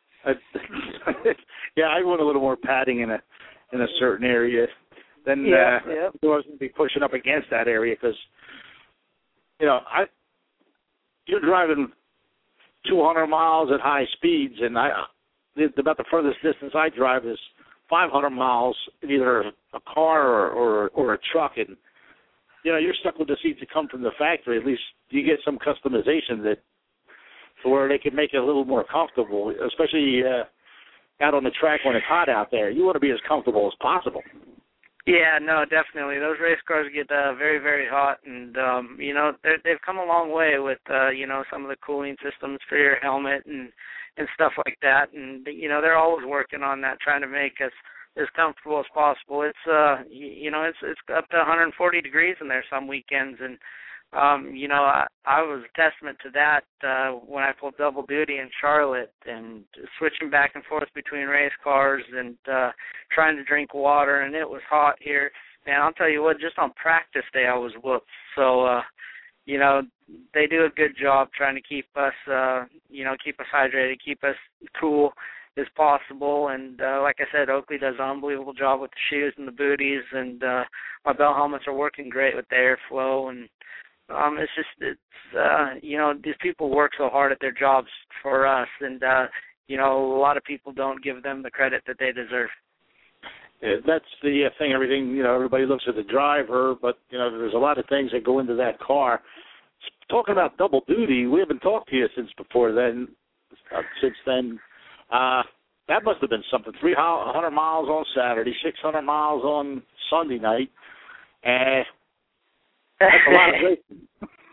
yeah, I want a little more padding in a in a certain area, then yeah, uh, yeah. I wasn't be pushing up against that area because, you know, I you're driving two hundred miles at high speeds, and I about the furthest distance I drive is five hundred miles in either a car or, or or a truck, and you know you're stuck with the seats that come from the factory. At least you get some customization that to where they can make it a little more comfortable, especially. Uh, out on the track when it's hot out there. You want to be as comfortable as possible. Yeah, no, definitely. Those race cars get uh, very, very hot, and um, you know they've come a long way with uh, you know some of the cooling systems for your helmet and and stuff like that. And you know they're always working on that, trying to make us as comfortable as possible. It's uh, you know it's it's up to one hundred forty degrees in there some weekends, and um, you know I, I was a testament to that uh, when I pulled double duty in Charlotte and switching back and forth between race cars and uh, trying to drink water, and it was hot here. Man, I'll tell you what, just on practice day I was whooped. So, uh, you know, they do a good job trying to keep us, uh, you know, keep us hydrated, keep us cool as possible. And uh, like I said, Oakley does an unbelievable job with the shoes and the booties, and uh, my bell helmets are working great with the airflow. And um, it's just, it's, uh, you know, these people work so hard at their jobs for us, and, uh, you know, a lot of people don't give them the credit that they deserve. Yeah, that's the uh, thing. Everything, you know, everybody looks at the driver, but, you know, there's a lot of things that go into that car. Talking about double duty, we haven't talked to you since before then, uh, since then. Uh, that must have been something. three hundred miles on Saturday, six hundred miles on Sunday night. Uh, that's a lot of racing.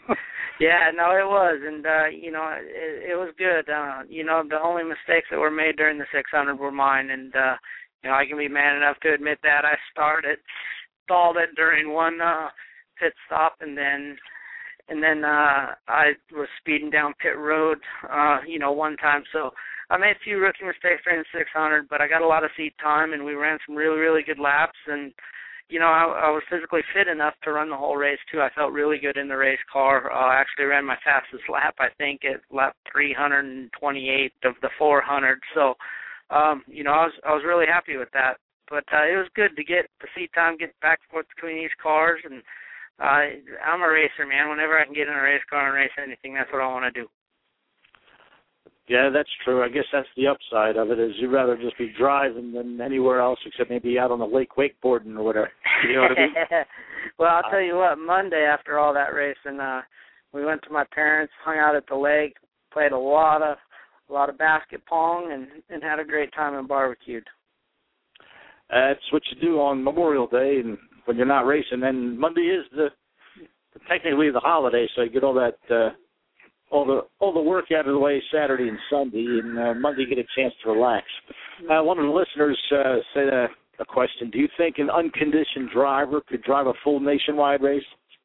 Yeah, no, it was, and, uh, you know, it, it was good. Uh, you know, the only mistakes that were made during the six hundred were mine, and, uh, you know, I can be man enough to admit that. I started, stalled it during one uh, pit stop, and then and then uh, I was speeding down pit road, uh, you know, one time. So I made a few rookie mistakes during the six hundred, but I got a lot of seat time, and we ran some really, really good laps, and you know, I, I was physically fit enough to run the whole race, too. I felt really good in the race car. Uh, I actually ran my fastest lap, I think, at lap three hundred twenty-eight of the four hundred. So, um, you know, I was I was really happy with that. But uh, it was good to get the seat time, get back and forth between these cars. And uh, I'm a racer, man. Whenever I can get in a race car and race anything, that's what I want to do. Yeah, that's true. I guess that's the upside of it, is you'd rather just be driving than anywhere else except maybe out on the lake wakeboarding or whatever. You know what I mean? Well, I'll tell you what, Monday after all that racing, uh, we went to my parents, hung out at the lake, played a lot of a lot of basket pong, and, and had a great time and barbecued. That's what you do on Memorial Day and when you're not racing. Then Monday is the technically the holiday, so you get all that uh, all the all the work out of the way Saturday and Sunday, and uh, Monday you get a chance to relax. Uh, one of the listeners uh, said a, a question: do you think an unconditioned driver could drive a full nationwide race?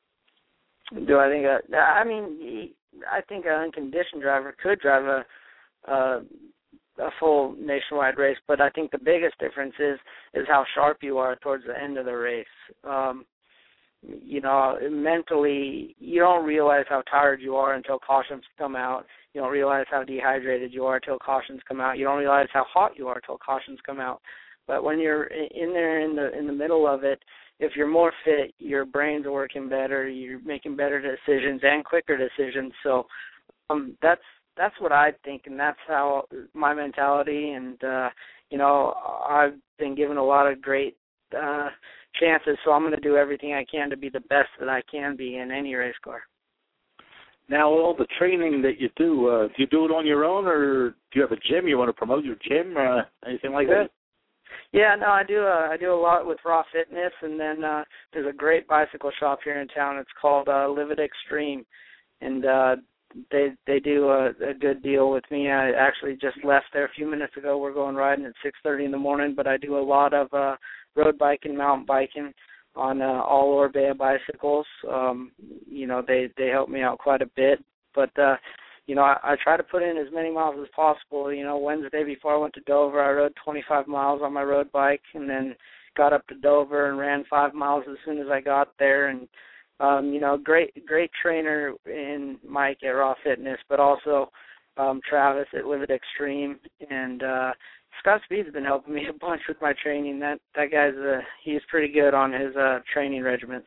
Do I think? A, I mean, I think an unconditioned driver could drive a uh, a full nationwide race, but I think the biggest difference is is how sharp you are towards the end of the race. Um, you know, mentally, you don't realize how tired you are until cautions come out. You don't realize how dehydrated you are until cautions come out. You don't realize how hot you are until cautions come out. But when you're in there in the in the middle of it, if you're more fit, your brain's working better. You're making better decisions and quicker decisions. So um, that's that's what I think, and that's how my mentality. And uh, you know, I've been given a lot of great uh, chances, so I'm going to do everything I can to be the best that I can be in any race car. Now, all the training that you do, uh, do you do it on your own, or do you have a gym? You want to promote your gym, or uh, anything like that? Yeah, no, I do. Uh, I do a lot with Raw Fitness, and then uh, there's a great bicycle shop here in town. It's called uh, Live It Extreme, and uh, they they do a, a good deal with me. I actually just left there a few minutes ago. We're going riding at six thirty in the morning, but I do a lot of uh, road biking, mountain biking on uh, all Orbea bicycles. Um, you know, they, they help me out quite a bit. But, uh, you know, I, I try to put in as many miles as possible. You know, Wednesday before I went to Dover, I rode twenty-five miles on my road bike and then got up to Dover and ran five miles as soon as I got there. And, um, you know, great great trainer in Mike at Raw Fitness, but also um, Travis at Live It Extreme. And, uh, Scott Speed's been helping me a bunch with my training. That that guy's uh, he's pretty good on his uh, training regimens.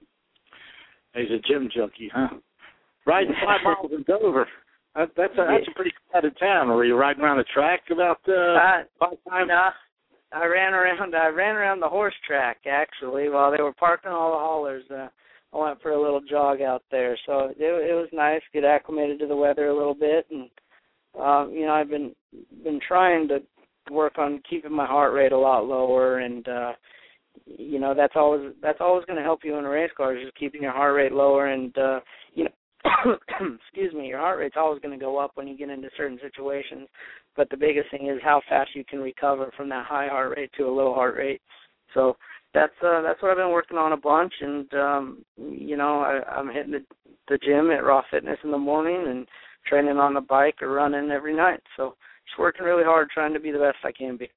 He's a gym junkie, huh? Riding five miles in Dover. That, that's a that's a pretty crowded town. Were you riding around the track about uh, uh, five times? No, I ran around. I ran around the horse track actually while they were parking all the haulers. Uh, I went for a little jog out there, so it, it was nice. Get acclimated to the weather a little bit, and um, you know I've been been trying to work on keeping my heart rate a lot lower, and uh you know, that's always that's always going to help you in a race car, is just keeping your heart rate lower. And, uh, you know, excuse me, your heart rate's always going to go up when you get into certain situations. But the biggest thing is how fast you can recover from that high heart rate to a low heart rate. So that's uh, that's what I've been working on a bunch. And, um, you know, I, I'm hitting the, the gym at Raw Fitness in the morning and training on the bike or running every night. So just working really hard, trying to be the best I can be.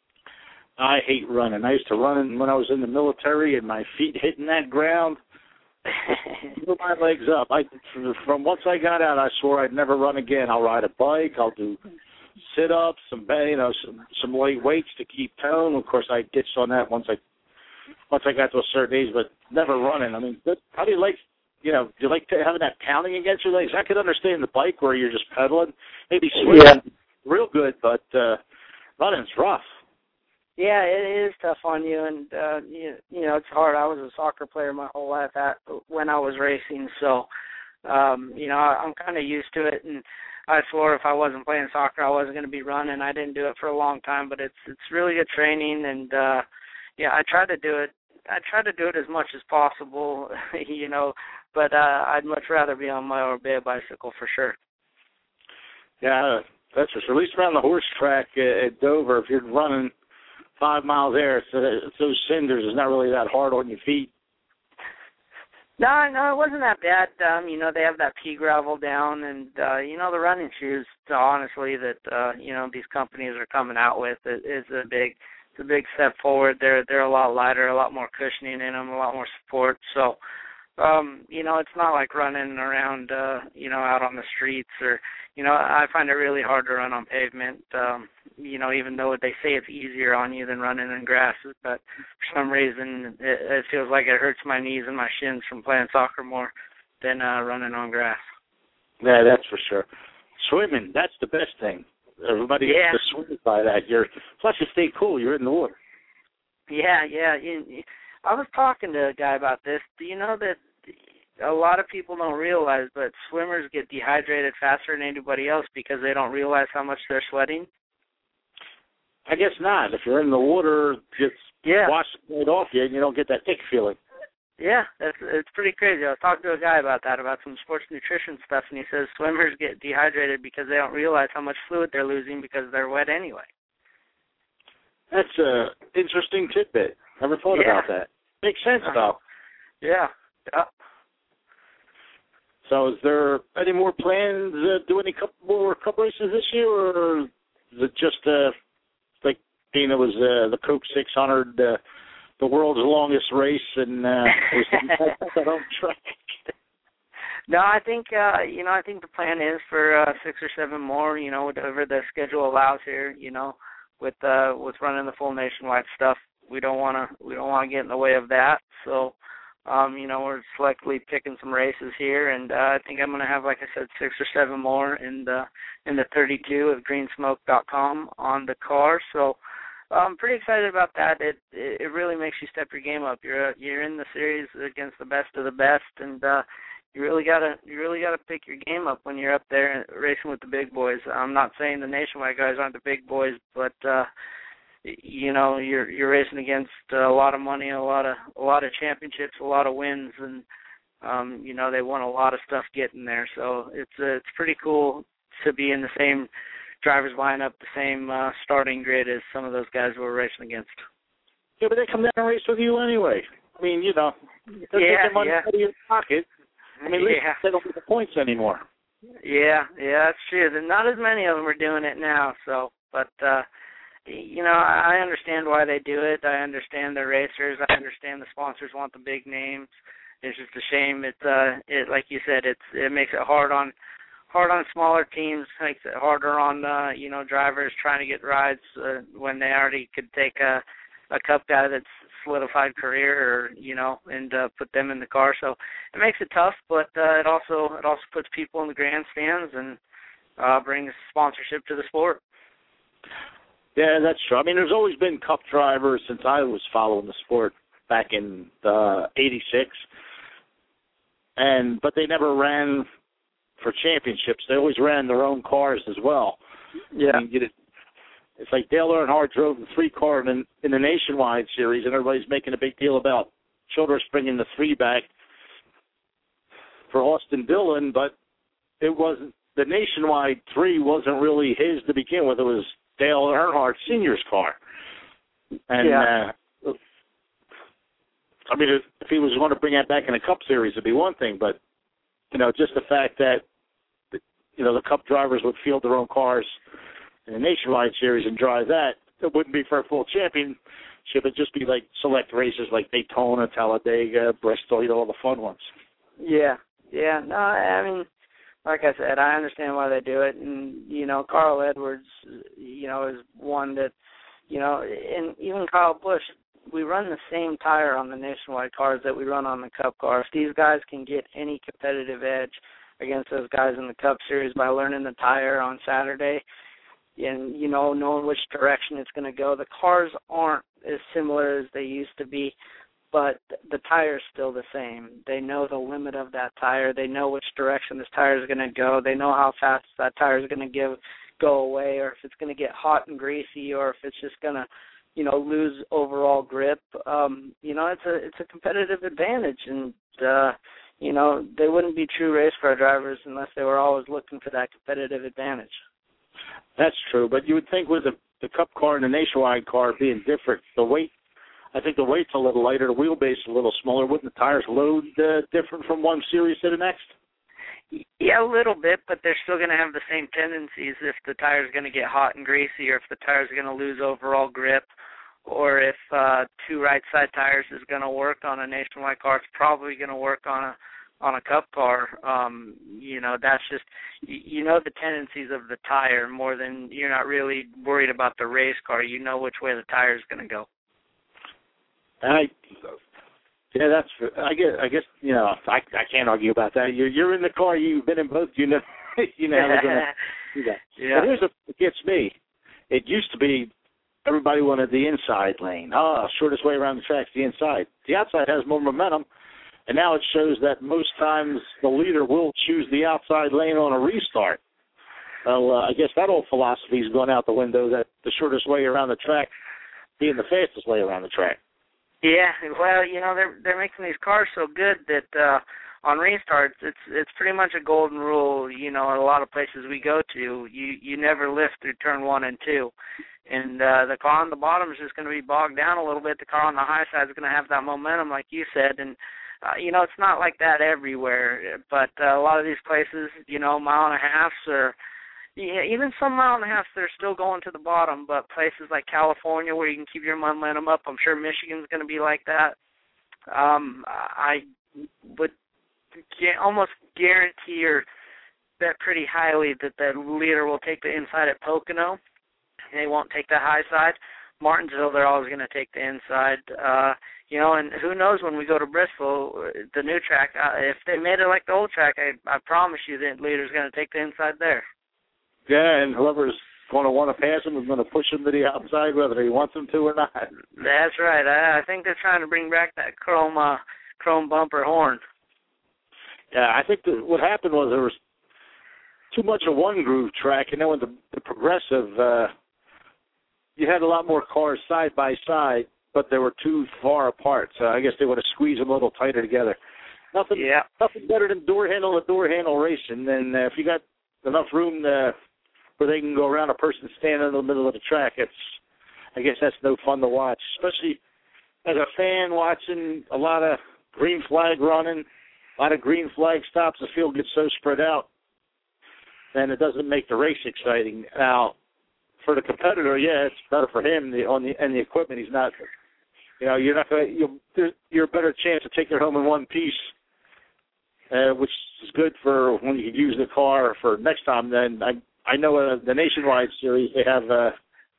I hate running. I used to run when I was in the military, and my feet hitting that ground, blew my legs up. I, from once I got out, I swore I'd never run again. I'll ride a bike. I'll do sit-ups, some you know, some some light weights to keep tone. Of course, I ditched on that once I once I got to a certain age, but never running. I mean, how do you like? You know, do you like having that pounding against your legs? I could understand the bike where you're just pedaling, maybe swimming yeah. real good, but uh, running's rough. Yeah, it is tough on you, and uh, you, you know, it's hard. I was a soccer player my whole life at, when I was racing, so um, you know, I'm kind of used to it. And I swore if I wasn't playing soccer, I wasn't going to be running. I didn't do it for a long time, but it's it's really good training, and uh, yeah, I try to do it. I try to do it as much as possible, you know, but uh, I'd much rather be on my Orbea bicycle for sure. Yeah, that's for sure. At least around the horse track at Dover, if you're running five miles there, so it's those cinders is not really that hard on your feet. No, no, it wasn't that bad. Um, you know, they have that pea gravel down, and uh, you know, the running shoes, honestly, that uh, you know, these companies are coming out with is, is a big, it's a big step forward. They're they're a lot lighter, a lot more cushioning in them, a lot more support. So, um, you know, it's not like running around, uh, you know, out on the streets or, you know, I find it really hard to run on pavement. Um, you know, even though they say it's easier on you than running in grass, but for some reason it, it feels like it hurts my knees and my shins from playing soccer more than uh, running on grass. Yeah, that's for sure. Swimming, that's the best thing. Everybody yeah. gets to swim by that. You're, plus you stay cool. You're in the water. Yeah, yeah. You, you, I was talking to a guy about this. Do you know that a lot of people don't realize, but swimmers get dehydrated faster than anybody else because they don't realize how much they're sweating? I guess not. If you're in the water, just yeah. wash it off you, and you don't get that ick feeling. Yeah, that's it's pretty crazy. I was talking to a guy about that, about some sports nutrition stuff, and he says swimmers get dehydrated because they don't realize how much fluid they're losing because they're wet anyway. That's an interesting tidbit. Never thought yeah. about that. Makes sense, uh-huh. though. Yeah. yeah. So is there any more plans to do any couple more cup races this year, or is it just uh, like Dina was uh, the Coke six hundred, uh, the world's longest race, and uh, was on track? No, I think uh, you know I think the plan is for uh, six or seven more. You know, whatever the schedule allows here. You know, with uh, with running the full nationwide stuff, we don't want to we don't want to get in the way of that. So. Um, you know, we're selectively picking some races here, and uh, I think I'm going to have, like I said, six or seven more in the in the thirty-two of green smoke dot com on the car. So I'm pretty excited about that. It it really makes you step your game up. You're you're in the series against the best of the best, and uh, you really gotta you really gotta pick your game up when you're up there racing with the big boys. I'm not saying the nationwide guys aren't the big boys, but uh, you know, you're you're racing against a lot of money, a lot of a lot of championships, a lot of wins, and um, you know, they won a lot of stuff getting there. So it's uh, it's pretty cool to be in the same drivers lineup, the same uh, starting grid as some of those guys we were racing against. Yeah, but they come down and race with you anyway. I mean, you know, they're yeah, taking money yeah. out of your pocket. I mean, at least yeah. they don't get the points anymore. Yeah, yeah, that's true. Not as many of them are doing it now. So, but. uh You know, I understand why they do it. I understand the racers. I understand the sponsors want the big names. It's just a shame. It's uh, it like you said, it's it makes it hard on hard on smaller teams. Makes it harder on uh, you know drivers trying to get rides uh, when they already could take a a cup guy that's solidified career, or you know, and uh, put them in the car. So it makes it tough, but uh, it also it also puts people in the grandstands and uh, brings sponsorship to the sport. Yeah, that's true. I mean, there's always been cup drivers since I was following the sport back in uh, eighty-six, and but they never ran for championships. They always ran their own cars as well. Yeah. I mean, you did, it's like Dale Earnhardt drove the three car in, the- in the Nationwide Series, and everybody's making a big deal about Childress bringing the three back for Austin Dillon, but it wasn't, the Nationwide three wasn't really his to begin with. It was Dale Earnhardt Senior's car. And, yeah. uh, I mean, if, if he was going to bring that back in a Cup Series, it'd be one thing, but, you know, just the fact that, you know, the Cup drivers would field their own cars in the Nationwide Series and drive that, it wouldn't be for a full championship. It'd just be like select races like Daytona, Talladega, Bristol, you know, all the fun ones. Yeah, yeah. No, I mean, like I said, I understand why they do it. And, you know, Carl Edwards, you know, is one that, you know, and even Kyle Busch, we run the same tire on the Nationwide cars that we run on the Cup cars. These guys can get any competitive edge against those guys in the Cup Series by learning the tire on Saturday and, you know, knowing which direction it's going to go. The cars aren't as similar as they used to be, but the tire's still the same. They know the limit of that tire. They know which direction this tire is going to go. They know how fast that tire is going to give go away, or if it's going to get hot and greasy, or if it's just going to, you know, lose overall grip. Um, you know, it's a it's a competitive advantage, and uh, you know, they wouldn't be true race car drivers unless they were always looking for that competitive advantage. That's true, but you would think with the, the Cup car and the Nationwide car being different, the weight, I think the weight's a little lighter, the wheelbase is a little smaller. Wouldn't the tires load uh, different from one series to the next? Yeah, a little bit, but they're still going to have the same tendencies if the tire's going to get hot and greasy, or if the tire's going to lose overall grip, or if uh, two right side tires is going to work on a Nationwide car. It's probably going to work on a on a Cup car. Um, you know, that's just, you know, the tendencies of the tire more than, you're not really worried about the race car. You know which way the tire is going to go. I, yeah, that's, I guess, I guess, you know, I, I can't argue about that. You're, you're in the car, you've been in both, you know, you know how they're going to do that. Yeah. But here's what gets me. It used to be everybody wanted the inside lane. Oh, shortest way around the track's the inside. The outside has more momentum, and now it shows that most times the leader will choose the outside lane on a restart. Well, uh, I guess that old philosophy is going out the window, that the shortest way around the track being the fastest way around the track. Yeah, well, you know, they're they're making these cars so good that uh, on restarts, it's it's pretty much a golden rule. You know, in a lot of places we go to, you you never lift through turn one and two, and uh, the car on the bottom is just going to be bogged down a little bit. The car on the high side is going to have that momentum, like you said, and uh, you know, it's not like that everywhere. But uh, a lot of these places, you know, mile and a halfs or yeah, even some mile and a half, they're still going to the bottom, but places like California where you can keep your momentum up, I'm sure Michigan's going to be like that. Um, I would almost guarantee or bet pretty highly that the leader will take the inside at Pocono. They won't take the high side. Martinsville, they're always going to take the inside. Uh, you know, and who knows when we go to Bristol, the new track, uh, if they made it like the old track, I, I promise you the leader's going to take the inside there. Yeah, and whoever's going to want to pass him is going to push him to the outside, whether he wants him to or not. That's right. I, I think they're trying to bring back that chrome uh, chrome bumper horn. Yeah, I think that what happened was there was too much of one groove track, and then with the, the progressive, uh, you had a lot more cars side by side, but they were too far apart. So I guess they would have squeezed them a little tighter together. Nothing, yeah. nothing better than door handle to door handle racing. And uh, if you got enough room to, where they can go around a person standing in the middle of the track, it's, I guess that's no fun to watch, especially as a fan watching a lot of green flag running, a lot of green flag stops. The field gets so spread out, and it doesn't make the race exciting. Now, for the competitor, yeah, it's better for him. The, on the and the equipment, he's not. You know, you're not going. You're, you're a better chance to take it home in one piece, uh, which is good for when you can use the car for next time. Then I I know uh, the Nationwide Series, they have uh,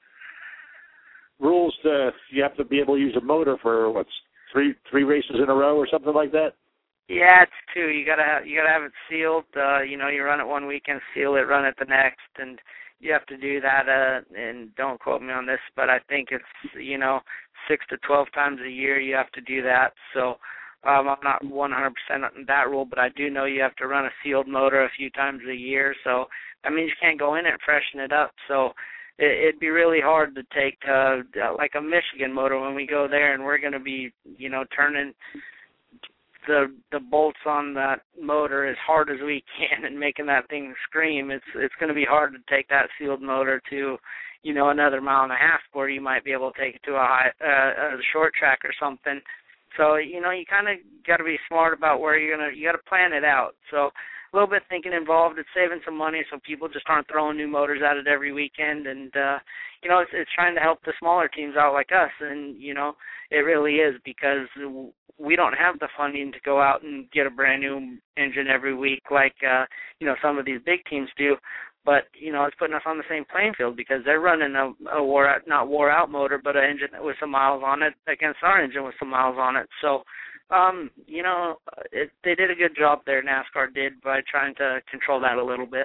rules to, you have to be able to use a motor for what's three three races in a row or something like that. Yeah, it's two. You gotta have, you gotta have it sealed. Uh, you know, you run it one weekend, seal it, run it the next, and you have to do that. Uh, and don't quote me on this, but I think it's, you know, six to twelve times a year you have to do that. So um, I'm not one hundred percent on that rule, but I do know you have to run a sealed motor a few times a year. So that means you can't go in it and freshen it up. So it, it'd be really hard to take uh, like a Michigan motor when we go there, and we're going to be, you know, turning the the bolts on that motor as hard as we can and making that thing scream. It's it's going to be hard to take that sealed motor to, you know, another mile and a half where you might be able to take it to a high uh, a short track or something. So, you know, you kind of got to be smart about where you're going to, you got to plan it out. So a little bit thinking involved. It's saving some money so people just aren't throwing new motors at it every weekend. And, uh, you know, it's, it's trying to help the smaller teams out like us. And, you know, it really is, because we don't have the funding to go out and get a brand new engine every week like, uh, you know, some of these big teams do. But, you know, it's putting us on the same playing field because they're running a, a wore out, not wore out motor, but an engine with some miles on it against our engine with some miles on it. So, um, you know, it, they did a good job there, NASCAR did, by trying to control that a little bit.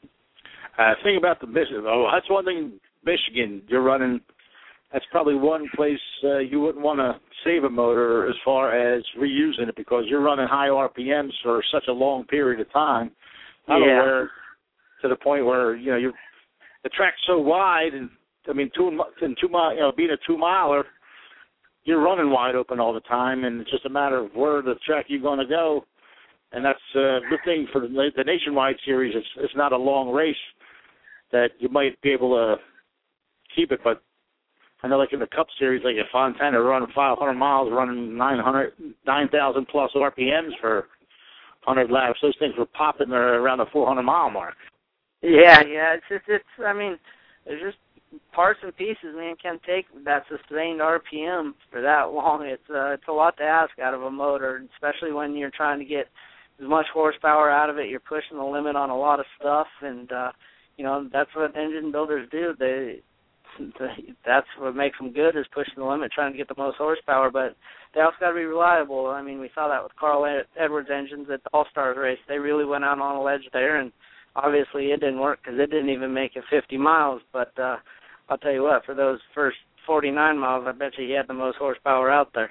Uh, think about the Michigan. Oh, that's one thing, Michigan, you're running, that's probably one place uh, you wouldn't want to save a motor as far as reusing it, because you're running high R P Ms for such a long period of time. I don't yeah. know where, to the point where, you know, you're, the track's so wide, and, I mean, two, in two mile, you know, being a two-miler, you're running wide open all the time, and it's just a matter of where the track you're going to go. And that's a good thing for the, the Nationwide Series. It's, it's not a long race that you might be able to keep it, but I know, like in the Cup Series, like at Fontana, running five hundred miles, running nine hundred, nine thousand plus R P Ms for one hundred laps. Those things were popping around the four hundred mile mark. Yeah, yeah, it's just, it's, I mean, there's just parts and pieces, man, can't take that sustained R P M for that long. It's, uh, it's a lot to ask out of a motor, especially when you're trying to get as much horsepower out of it. You're pushing the limit on a lot of stuff, and, uh, you know, that's what engine builders do. They, they, that's what makes them good, is pushing the limit, trying to get the most horsepower, but they also got to be reliable. I mean, we saw that with Carl Edwards engines at the All-Stars race. They really went out on a ledge there, and obviously it didn't work because it didn't even make it fifty miles, but uh, I'll tell you what, for those first forty-nine miles, I bet you he had the most horsepower out there.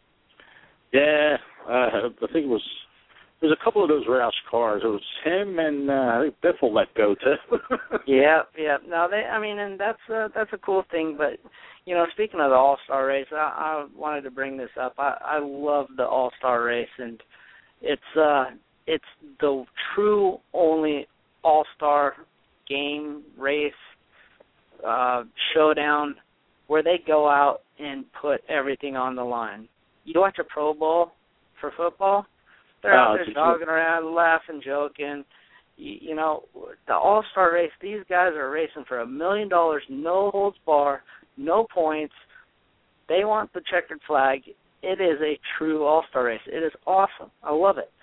Yeah, uh, I think it was, there's a couple of those Roush cars. It was him and uh, I think Biffle let go too. yeah, yeah. No, they, I mean, and that's uh, that's a cool thing, but, you know, speaking of the All-Star race, I, I wanted to bring this up. I, I love the All-Star race, and it's uh, it's the true only All-Star game, race, uh, showdown, where they go out and put everything on the line. You watch a Pro Bowl for football, they're oh, out there jogging around, laughing, joking. You, you know, the All-Star race, these guys are racing for a million dollars, no holds bar, no points. They want the checkered flag. It is a true All-Star race. It is awesome. I love it.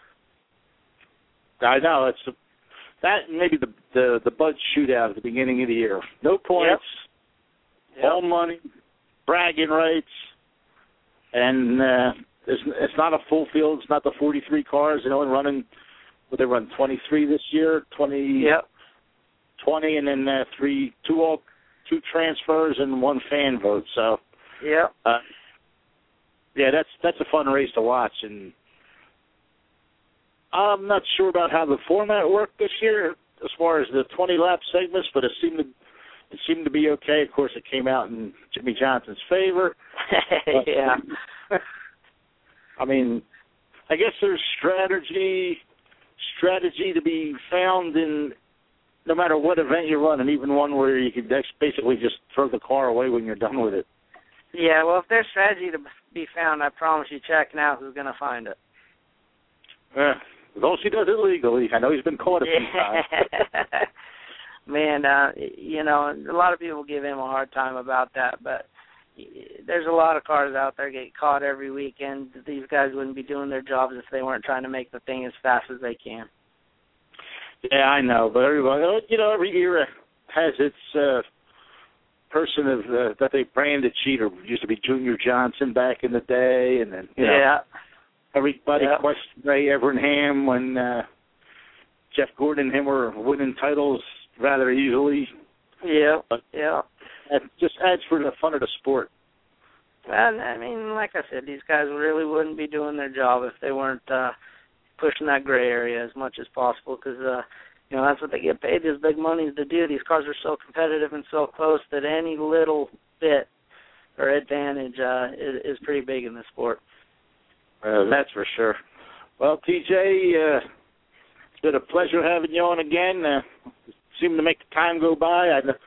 I know. It's a, that and maybe the, the the Bud Shootout at the beginning of the year. No points, yep. all Yep. money, bragging rights, and uh, it's, it's not a full field. It's not the forty-three cars. They're only running, what they run, twenty-three this year, twenty, yep. twenty, and then uh, three, two all, two transfers and one fan vote. So, yeah, uh, yeah, that's that's a fun race to watch, and I'm not sure about how the format worked this year as far as the twenty lap segments, but it seemed to it seemed to be okay. Of course, it came out in Jimmy Johnson's favor. yeah. I mean, I guess there's strategy strategy to be found in no matter what event you're running, even one where you could basically just throw the car away when you're done with it. Yeah, well, if there's strategy to be found, I promise you, check now who's going to find it. Yeah. As long as he does it legally. I know he's been caught a few times. Man, uh, you know, a lot of people give him a hard time about that, but there's a lot of cars out there get caught every weekend. These guys wouldn't be doing their jobs if they weren't trying to make the thing as fast as they can. Yeah, I know, but everybody, you know, every era has its uh, person of uh, that they brand a cheater. It used to be Junior Johnson back in the day, and then you know, yeah. Everybody yep. questioned Ray Evernham when uh, Jeff Gordon and him were winning titles rather easily. Yeah, but yeah. It just adds for the fun of the sport. And I mean, like I said, these guys really wouldn't be doing their job if they weren't uh, pushing that gray area as much as possible. Because uh, You know, that's what they get paid these big monies to do. These cars are so competitive and so close that any little bit or advantage uh, is, is pretty big in this sport. Uh, that's for sure. Well, T J, uh, it's been a pleasure having you on again. Uh, seemed to make the time go by. I, it,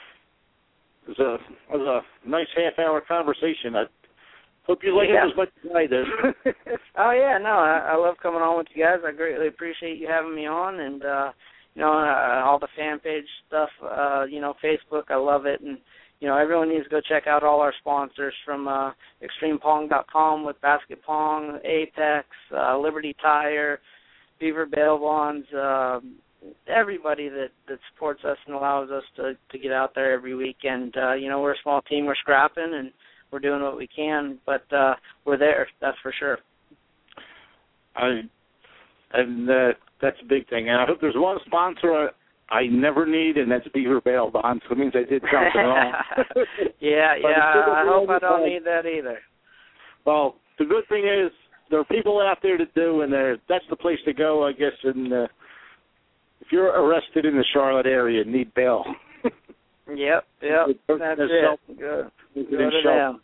was a, it was a nice half-hour conversation. I hope you like yeah. it as much as I did. Oh, yeah, no, I, I love coming on with you guys. I greatly appreciate you having me on, and, uh, you know, uh, all the fan page stuff, uh, you know, Facebook, I love it, and, you know, everyone needs to go check out all our sponsors from uh, extreme pong dot com with Basket Pong, Apex, uh, Liberty Tire, Beaver Bail Bonds, uh, everybody that, that supports us and allows us to, to get out there every weekend. Uh, you know, we're a small team, we're scrapping, and we're doing what we can, but uh, we're there, that's for sure. I, and uh, that's a big thing. And I hope there's one sponsor I, I never need, and that's Beaver Bail Bonds. So it means I did something wrong. yeah, yeah, I hope I don't need that either. Well, the good thing is there are people out there to do, and that's the place to go, I guess. And uh, if you're arrested in the Charlotte area and need bail. Yep, yep, that's it. Good. Go to them.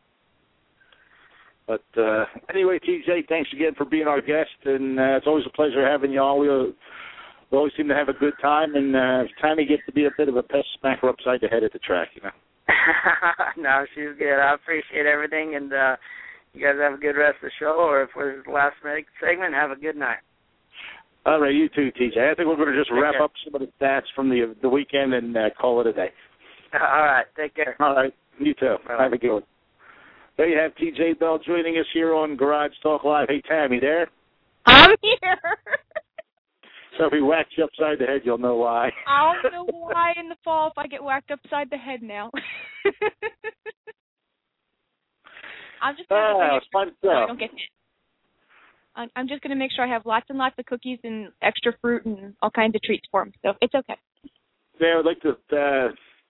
But uh, anyway, T J, thanks again for being our guest, and uh, it's always a pleasure having you all. We, uh, we always seem to have a good time, and uh, Tammy gets to be a bit of a pest smacker upside the head at the track, you know. No, she's good. I appreciate everything, and uh, you guys have a good rest of the show, or if we're the last segment, have a good night. All right, you too, T J. I think we're going to just Take wrap care. up some of the stats from the the weekend and uh, call it a day. All right, take care. All right, you too. Bye. Have a good one. There you have T J Bell joining us here on Garage Talk Live. Hey, Tammy, there? I'm here. So if we whacked you upside the head, you'll know why. I don't know why in the fall if I get whacked upside the head now. I'm just going to Ah, make sure fun I stuff. don't get hit. I'm, I'm just going to make sure I have lots and lots of cookies and extra fruit and all kinds of treats for him. So it's okay. Yeah, I'd like to uh,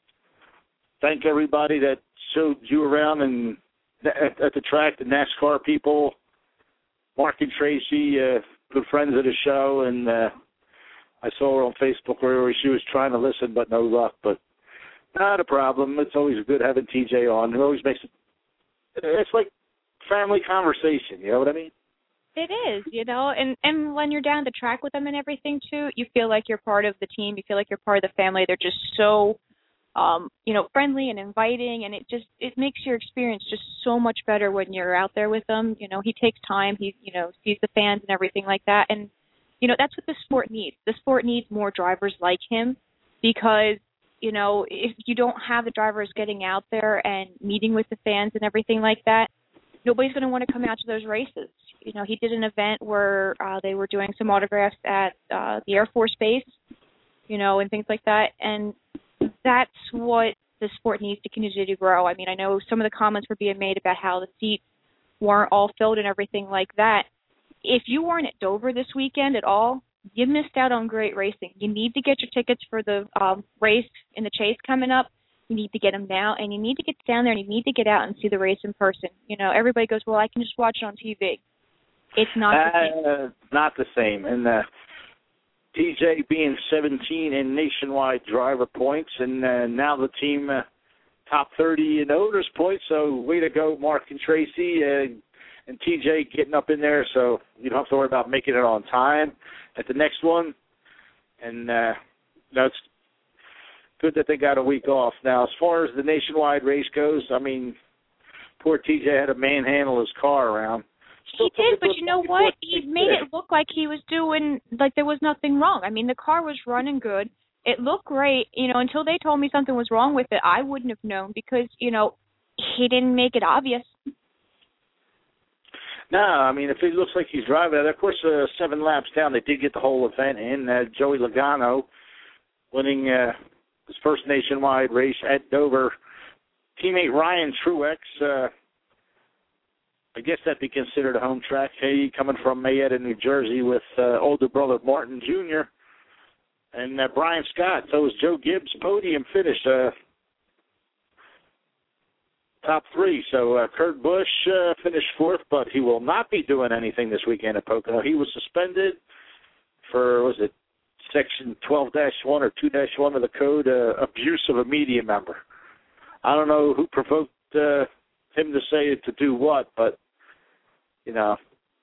thank everybody that showed you around and at, at the track, the NASCAR people, Mark and Tracy, uh, good friends of the show, and uh, I saw her on Facebook where she was trying to listen, but no luck. But not a problem. It's always good having T J on. It always makes it, it's like family conversation, you know what I mean? It is, you know, and, and when you're down the track with them and everything, too, you feel like you're part of the team. You feel like you're part of the family. They're just so, um, you know, friendly and inviting, and it just it makes your experience just so much better when you're out there with them. You know, he takes time. He, you know, sees the fans and everything like that. And, you know, that's what the sport needs. The sport needs more drivers like him because, you know, if you don't have the drivers getting out there and meeting with the fans and everything like that, nobody's going to want to come out to those races. You know, he did an event where uh, they were doing some autographs at uh, the Air Force Base, you know, and things like that. And that's what the sport needs to continue to grow. I mean, I know some of the comments were being made about how the seats weren't all filled and everything like that. If you weren't at Dover this weekend at all, you missed out on great racing. You need to get your tickets for the um, race in the Chase coming up. You need to get them now, and you need to get down there, and you need to get out and see the race in person. You know, everybody goes, well, I can just watch it on T V. It's not the same. Uh, not the same. And uh, T J being seventeen in nationwide driver points, and uh, now the team uh, top thirty in owners points. So way to go, Mark and Tracy, uh, and T J getting up in there. So you don't have to worry about making it on time at the next one. And uh, that's good that they got a week off. Now, as far as the nationwide race goes, I mean, poor T J had to manhandle his car around. He did, but you know what? He made it look like he was doing, like there was nothing wrong. I mean, the car was running good. It looked great. You know, until they told me something was wrong with it, I wouldn't have known because, you know, he didn't make it obvious. No, I mean, if it looks like he's driving it, of course, uh, seven laps down, they did get the whole event in. Uh, Joey Logano winning uh, his first nationwide race at Dover. Teammate Ryan Truex, uh, I guess that'd be considered a home track. He coming from Mayetta, New Jersey, with uh, older brother Martin Junior And uh, Brian Scott. So was Joe Gibbs' podium finish, uh, top three. So uh, Kurt Busch uh, finished fourth, but he will not be doing anything this weekend at Pocono. He was suspended for, was it Section twelve dash one or two dash one of the code, uh, abuse of a media member. I don't know who provoked uh, him to say to do what, but, you know,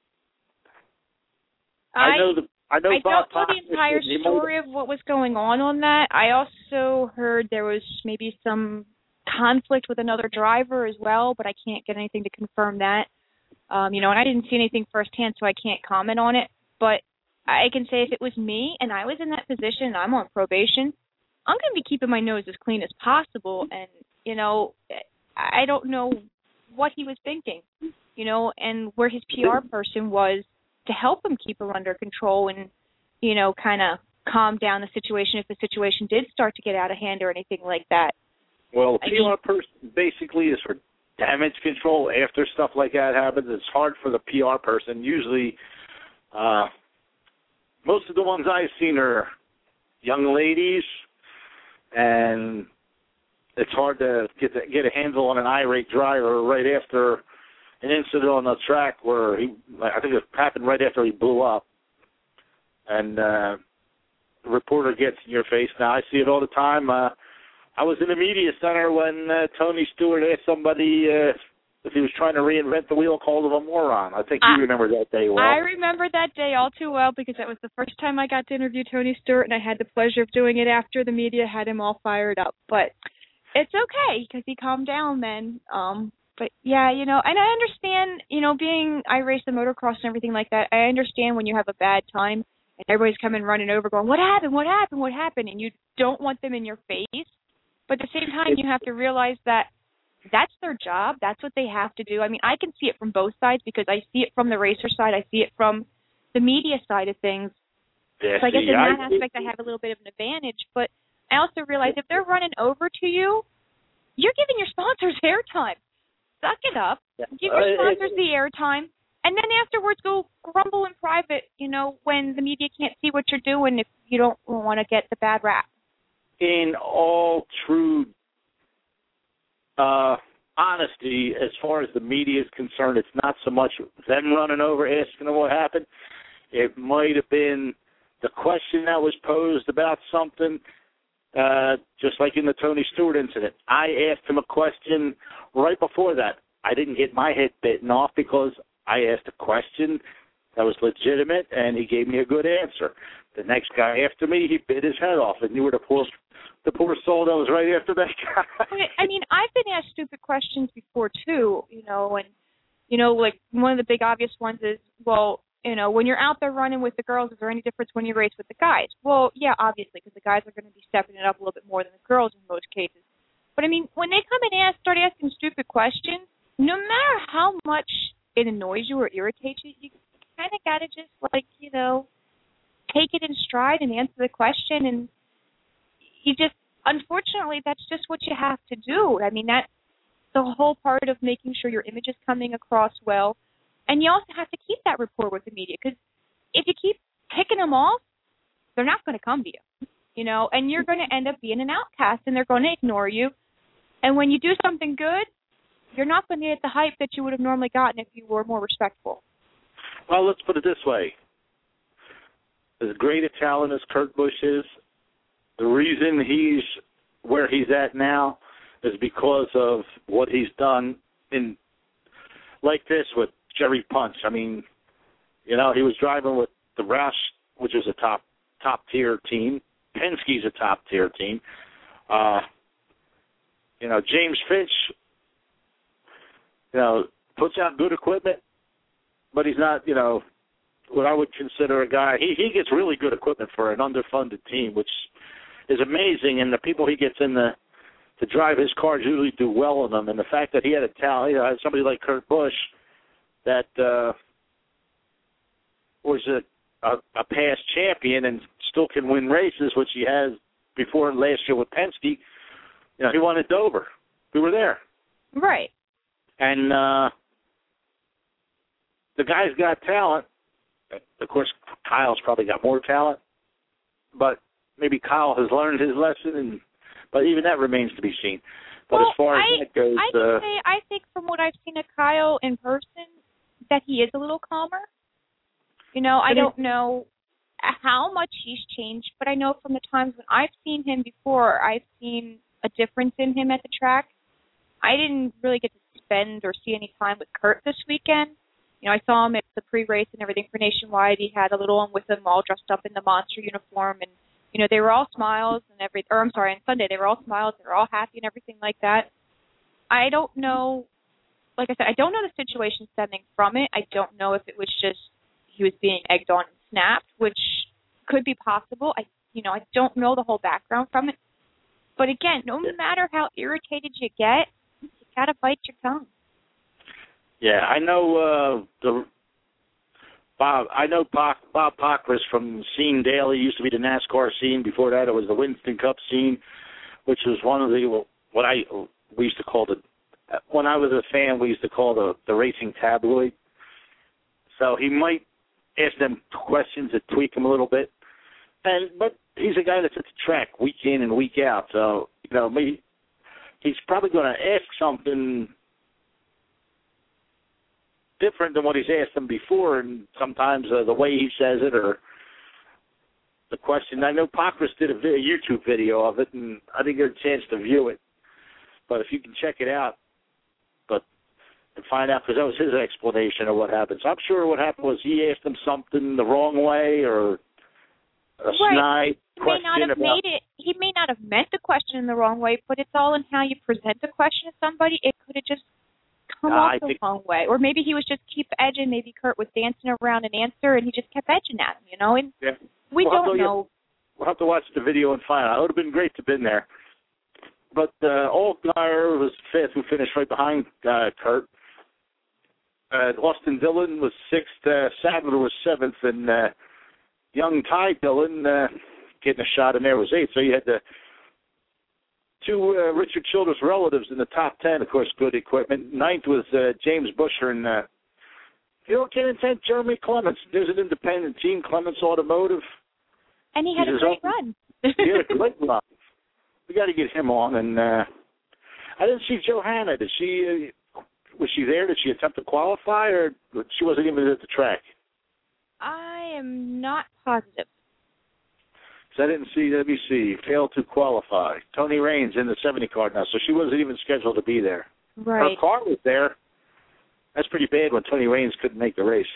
I, I know the I know I Bob don't know the entire story of what was going on on that. I also heard there was maybe some conflict with another driver as well, but I can't get anything to confirm that. Um, you know, and I didn't see anything firsthand, so I can't comment on it. But I can say if it was me and I was in that position and I'm on probation, I'm going to be keeping my nose as clean as possible. And, you know, I don't know what he was thinking, you know, and where his P R person was to help him keep him under control and, you know, kind of calm down the situation if the situation did start to get out of hand or anything like that. Well, the I P R mean, person basically is for damage control after stuff like that happens. It's hard for the P R person. Usually, uh, most of the ones I've seen are young ladies, and it's hard to get the, get a handle on an irate driver right after an incident on the track where he, I think it happened right after he blew up, and uh, the reporter gets in your face. Now, I see it all the time. Uh, I was in the media center when uh, Tony Stewart asked somebody uh, if he was trying to reinvent the wheel, called him a moron. I think you I, remember that day well. I remember that day all too well because that was the first time I got to interview Tony Stewart, and I had the pleasure of doing it after the media had him all fired up. But it's okay because he calmed down then. Um, but, yeah, you know, and I understand, you know, being I race the motocross and everything like that, I understand when you have a bad time and everybody's coming running over going, what happened, what happened, what happened, and you don't want them in your face. But at the same time, you have to realize that that's their job. That's what they have to do. I mean, I can see it from both sides because I see it from the racer side. I see it from the media side of things. Yeah, so I guess see, in that I, aspect, I have a little bit of an advantage. But I also realize if they're running over to you, you're giving your sponsors airtime. Suck it up. Give your sponsors the airtime. And then afterwards, go grumble in private, you know, when the media can't see what you're doing if you don't want to get the bad rap. In all true uh, honesty, as far as the media is concerned, it's not so much them running over asking them what happened. It might have been the question that was posed about something, uh, just like in the Tony Stewart incident. I asked him a question right before that. I didn't get my head bitten off because I asked a question that was legitimate, and he gave me a good answer. The next guy after me, he bit his head off, and you were the poor, the poor soul that was right after that guy. I mean, I've been asked stupid questions before, too, you know, and, you know, like one of the big obvious ones is, well, you know, when you're out there running with the girls, is there any difference when you race with the guys? Well, yeah, obviously, because the guys are going to be stepping it up a little bit more than the girls in most cases. But, I mean, when they come and ask, start asking stupid questions, no matter how much it annoys you or irritates you, you kind of got to just, like, you know, take it in stride and answer the question. And you just, unfortunately, that's just what you have to do. I mean, that's the whole part of making sure your image is coming across well. And you also have to keep that rapport with the media, because if you keep picking them off, they're not going to come to you, you know, and you're going to end up being an outcast, and they're going to ignore you. And when you do something good, you're not going to get the hype that you would have normally gotten if you were more respectful. Well, let's put it this way. As great a talent as Kurt Busch is, the reason he's where he's at now is because of what he's done in like this with Jerry Punch. I mean, you know, he was driving with the Roush, which is a top top tier team. Penske's a top tier team. Uh, you know, James Finch, you know, puts out good equipment, but he's not, you know, what I would consider a guy. He he gets really good equipment for an underfunded team, which is amazing. And the people he gets in the to drive his cars usually do well in them. And the fact that he had a talent, you know, somebody like Kurt Busch that uh, was a, a a past champion and still can win races, which he has before last year with Penske. You know, he won at Dover. We were there. Right. And uh, the guy's got talent. Of course, Kyle's probably got more talent, but maybe Kyle has learned his lesson, and but even that remains to be seen. But well, as far as I, that goes, I, uh, say, I think from what I've seen of Kyle in person, that he is a little calmer. You know, I don't know how much he's changed, but I know from the times when I've seen him before, I've seen a difference in him at the track. I didn't really get to spend or see any time with Kurt this weekend. You know, I saw him at the pre-race and everything for Nationwide. He had a little one with him, all dressed up in the Monster uniform, and you know, they were all smiles and every. Or I'm sorry, on Sunday they were all smiles. They were all happy and everything like that. I don't know. Like I said, I don't know the situation stemming from it. I don't know if it was just he was being egged on and snapped, which could be possible. I, you know, I don't know the whole background from it. But again, no matter how irritated you get, you gotta bite your tongue. Yeah, I know uh, the Bob. I know Bob, Bob Pockrass from Scene Daily. Used to be the NASCAR scene. Before that, it was the Winston Cup scene, which was one of the what I we used to call the. When I was a fan, we used to call the the racing tabloid. So he might ask them questions that tweak him a little bit, and but he's a guy that's at the track week in and week out. So you know, maybe he's probably going to ask something different than what he's asked them before, and sometimes uh, the way he says it or the question. I know Pockrass did a, vi- a YouTube video of it, and I didn't get a chance to view it. But if you can check it out, but and find out, because that was his explanation of what happened. So I'm sure what happened was he asked him something the wrong way or a right. snide he question. May not have about, made it, he may not have meant the question in the wrong way, but it's all in how you present the question to somebody. It could have just come uh, off I the think, wrong way. Or maybe he was just keep edging. Maybe Kurt was dancing around an answer, and he just kept edging at him, you know? And yeah. we we'll don't to, know. We'll have to watch the video and find out. It would have been great to have been there. But uh, Altgaier was fifth, who finished right behind uh, Kurt. Uh, Austin Dillon was sixth. Uh, Sadler was seventh. And uh, young Ty Dillon, uh, getting a shot in there, was eighth. So you had the two uh, Richard Childress relatives in the top ten, of course, good equipment. Ninth was uh, James Busher. And uh, you don't get intent, Jeremy Clements. There's an independent team, Clements Automotive. And he had He's a great own, run. he had a great run. We got to get him on. And uh, I didn't see Johanna. Did she? Uh, was she there? Did she attempt to qualify, or she wasn't even at the track? I am not positive. So I didn't see. Let me see. Failed to qualify. Tony Raines in the seventy car now, so she wasn't even scheduled to be there. Right. Her car was there. That's pretty bad when Tony Raines couldn't make the race.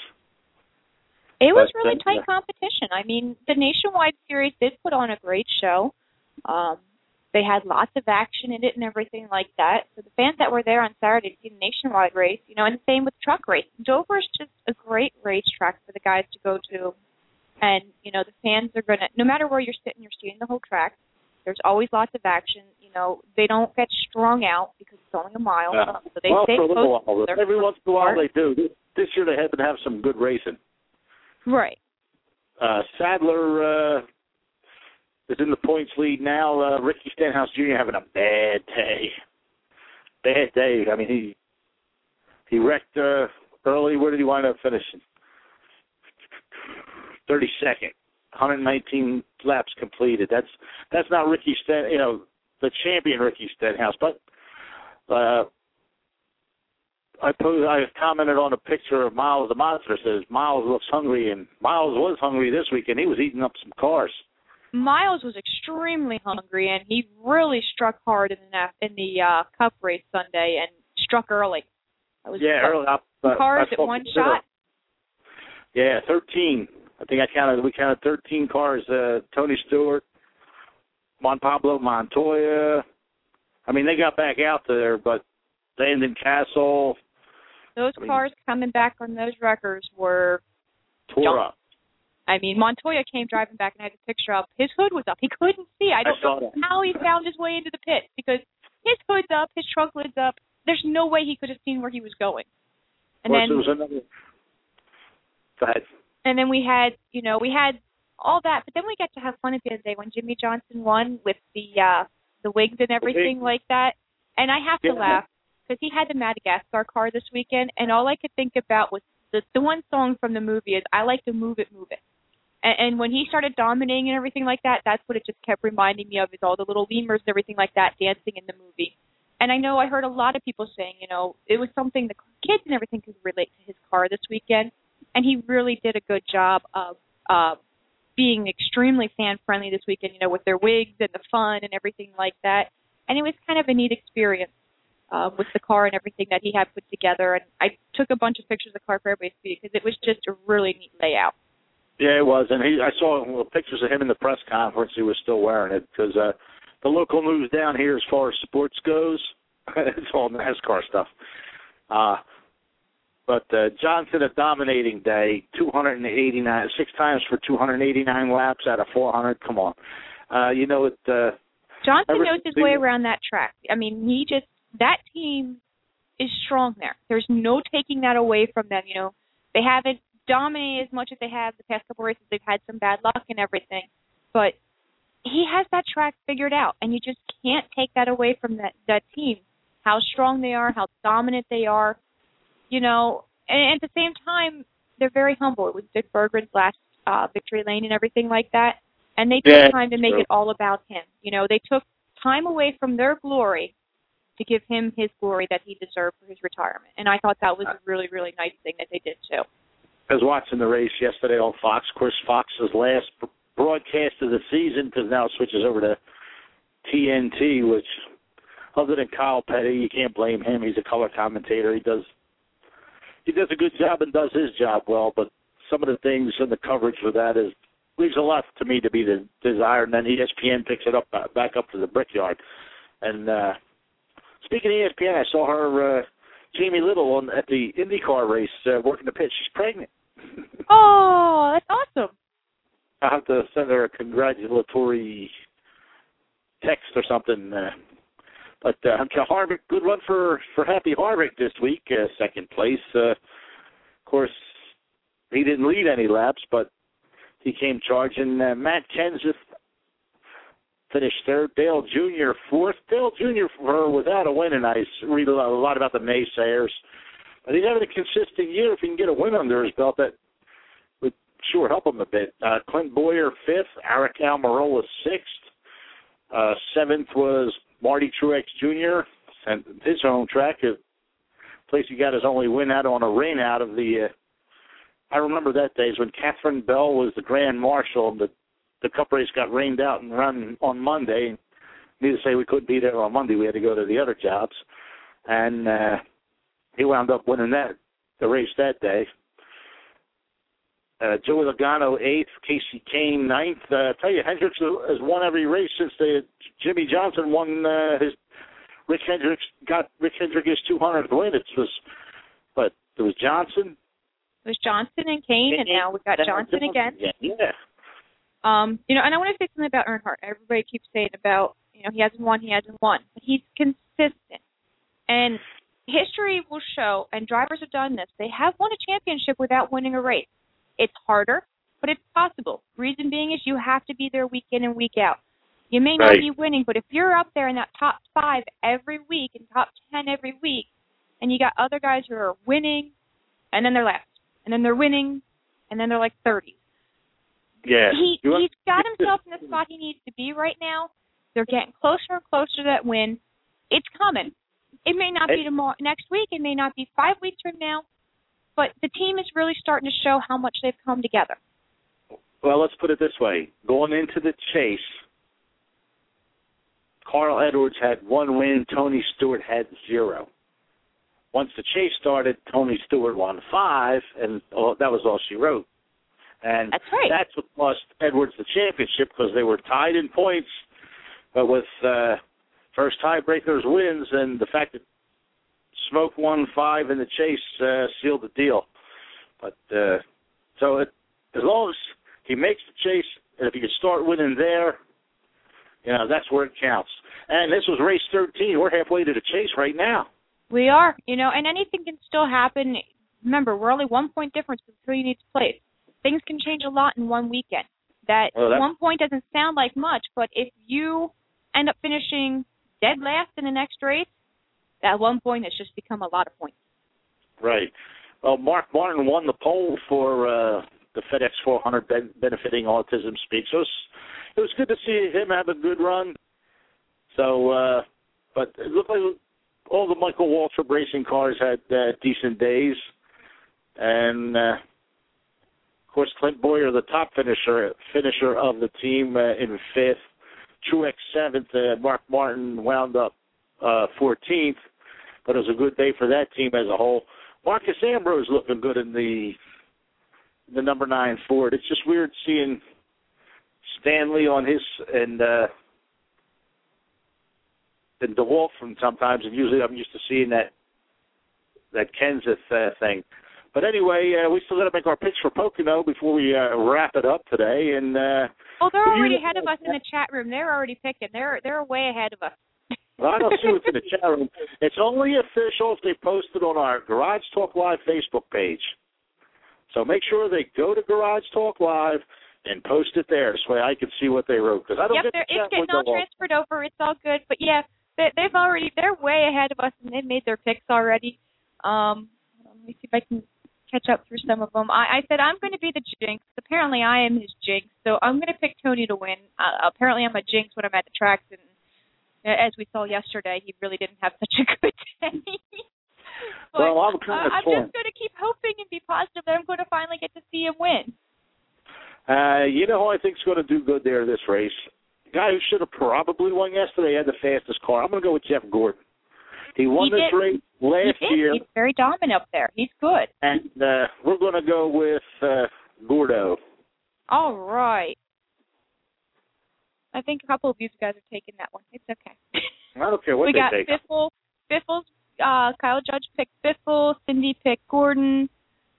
It was but, really uh, tight competition. I mean, the Nationwide Series did put on a great show. Um, they had lots of action in it and everything like that. So the fans that were there on Saturday to see the Nationwide race, you know, and the same with truck race. Dover is just a great racetrack for the guys to go to. And, you know, the fans are going to, no matter where you're sitting, you're seeing the whole track. There's always lots of action. You know, they don't get strung out because it's only a mile. Uh, so they well, stay for a little close. while. Every once in a while they do. This, this year they happen to have some good racing. Right. Uh, Sadler uh, is in the points lead now. Uh, Ricky Stenhouse Junior having a bad day. Bad day. I mean, he he wrecked uh, early. Where did he wind up finishing? thirty-second. one hundred nineteen laps completed. That's that's not Ricky Sten, you know, the champion Ricky Stenhouse. But uh, I put, I commented on a picture of Miles the Monster. It says Miles looks hungry, and Miles was hungry this weekend. He was eating up some cars. Miles was extremely hungry, and he really struck hard in the in the uh, Cup race Sunday, and struck early. It was yeah, early. Uh, cars at one shot. Yeah, thirteen. I think I counted. We counted thirteen cars. Uh, Tony Stewart, Juan Pablo Montoya. I mean, they got back out there, but Landon Castle. Those I mean, cars coming back on those wreckers were tore jumped. up. I mean, Montoya came driving back and had a picture up. His hood was up. He couldn't see. I don't I saw know that. how he found his way into the pit because his hood's up, his trunk lid's up. There's no way he could have seen where he was going. And Of course, then there was another. Go ahead. And then we had, you know, we had all that, but then we got to have fun at the end of the day when Jimmy Johnson won with the uh, the wigs and everything like that. And I have to Yeah. laugh because he had the Madagascar car this weekend, and all I could think about was the the one song from the movie is "I Like to Move It, Move It." And, and when he started dominating and everything like that, that's what it just kept reminding me of is all the little lemurs and everything like that dancing in the movie. And I know I heard a lot of people saying, you know, it was something the kids and everything could relate to his car this weekend. And he really did a good job of uh, being extremely fan-friendly this weekend, you know, with their wigs and the fun and everything like that. And it was kind of a neat experience uh, with the car and everything that he had put together. And I took a bunch of pictures of the car for everybody to see because it was just a really neat layout. Yeah, it was. And he, I saw well, pictures of him in the press conference. He was still wearing it because uh, the local news down here as far as sports goes, it's all NASCAR stuff. Uh, but uh, Johnson, a dominating day, two hundred eighty-nine, six times for two hundred eighty-nine laps out of four hundred. Come on. Uh, you know, it. Uh, Johnson knows his way around that track. I mean, he just, that team is strong there. There's no taking that away from them. You know, they haven't dominated as much as they have the past couple races. They've had some bad luck and everything. But he has that track figured out, and you just can't take that away from that, that team, how strong they are, how dominant they are. You know, and at the same time, they're very humble. It was Dick Berggren's last uh, victory lane and everything like that. And they took yeah, time to make true. it all about him. You know, they took time away from their glory to give him his glory that he deserved for his retirement. And I thought that was a really, really nice thing that they did, too. I was watching the race yesterday on Fox. Of course, Fox's last broadcast of the season, because now it switches over to T N T, which, other than Kyle Petty, you can't blame him. He's a color commentator. He does he does a good job and does his job well, but some of the things in the coverage for that is leaves a lot to me to be the desired, and then E S P N picks it up uh, back up to the Brickyard. And uh, speaking of E S P N, I saw her, uh, Jamie Little, on at the IndyCar race uh, working the pit. She's pregnant. Oh, that's awesome. I'll have to send her a congratulatory text or something. Uh, but uh, Harvick, good run for, for Happy Harvick this week, uh, second place. Uh, of course, he didn't lead any laps, but he came charging. Uh, Matt Kenseth finished third. Dale Junior fourth. Dale Junior for without a win, and I read a lot, a lot about the naysayers. But he's having a consistent year. If he can get a win under his belt, that would sure help him a bit. Uh, Clint Boyer fifth. Aric Almirola sixth. Uh, seventh was Marty Truex Junior and his home track, a place he got his only win out on a rain out of the. Uh, I remember that days when Catherine Bell was the Grand Marshal and the, the Cup race got rained out and run on Monday. Needless to say, we couldn't be there on Monday. We had to go to the other jobs. And uh, he wound up winning that the race that day. Uh, Joey Logano eighth, Casey Kane ninth. Uh, I tell you, Hendricks has won every race since they, Jimmy Johnson won uh, his. Rick Hendricks got Rick Hendricks' two hundredth win. It was, but there was Johnson. It was Johnson and Kane, and now we've got Johnson again. Yeah. Um, you know, and I want to say something about Earnhardt. Everybody keeps saying about, you know, he hasn't won, he hasn't won. But he's consistent. And history will show, and drivers have done this, they have won a championship without winning a race. It's harder, but it's possible. Reason being is you have to be there week in and week out. You may not right. be winning, but if you're up there in that top five every week and top ten every week, and you got other guys who are winning, and then they're last. And then they're winning, and then they're like thirty. Yeah. He, he's got himself in the spot he needs to be right now. They're getting closer and closer to that win. It's coming. It may not be tomorrow, next week. It may not be five weeks from now. But the team is really starting to show how much they've come together. Well, let's put it this way. Going into the chase, Carl Edwards had one win. Tony Stewart had zero. Once the chase started, Tony Stewart won five, and oh, that was all she wrote. And that's right. That's what cost Edwards the championship because they were tied in points, but with uh, first tiebreakers wins, and the fact that Smoke won five in the chase uh, sealed the deal. But uh, so it, as long as he makes the chase, and if he can start winning there, you know, that's where it counts. And this was race thirteen. We're halfway to the chase right now. We are, you know, and anything can still happen. Remember, we're only one point difference between each place. Things can change a lot in one weekend. That well, one point doesn't sound like much, but if you end up finishing dead last in the next race, that one point has just become a lot of points. Right. Well, Mark Martin won the pole for uh, the FedEx four hundred ben- benefiting Autism Speaks. So it was, it was good to see him have a good run. So, uh, but it looked like all the Michael Waltrip racing cars had uh, decent days. And, uh, of course, Clint Boyer, the top finisher finisher of the team, uh, in fifth. Truex seventh. Uh, Mark Martin wound up uh, fourteenth, but it was a good day for that team as a whole. Marcus Ambrose looking good in the the number nine Ford. It's just weird seeing Stanley on his and uh, and DeWalt from sometimes, and usually I'm used to seeing that that Kenseth uh, thing. But anyway, uh, we still got to make our picks for Pocono before we uh, wrap it up today. And uh, oh, they're already ahead of us in the chat room. They're already picking. They're they're way ahead of us. Well, I don't see what's in the chat room. It's only official if they post it on our Garage Talk Live Facebook page. So make sure they go to Garage Talk Live and post it there, so I can see what they wrote. Because I don't yep, get the it's chat getting all transferred over. It's all good. But yeah, they, they've already they're way ahead of us, and they've made their picks already. Um, let me see if I can catch up through some of them. I, I said I'm going to be the jinx. Apparently, I am his jinx. So I'm going to pick Tony to win. Uh, apparently, I'm a jinx when I'm at the tracks, and as we saw yesterday, he really didn't have such a good day. But, well, I'm kind of uh, I'm just going to keep hoping and be positive that I'm going to finally get to see him win. Uh, you know who I think is going to do good there in this race? The guy who should have probably won yesterday had the fastest car. I'm going to go with Jeff Gordon. He won he this did. race last he year. He's very dominant up there. He's good. And uh, we're going to go with uh, Gordo. All right. I think a couple of you guys are taking that one. It's okay. I don't care what we they got take. Biffle, Biffle's, uh, Kyle Judge picked Biffle, Cindy picked Gordon.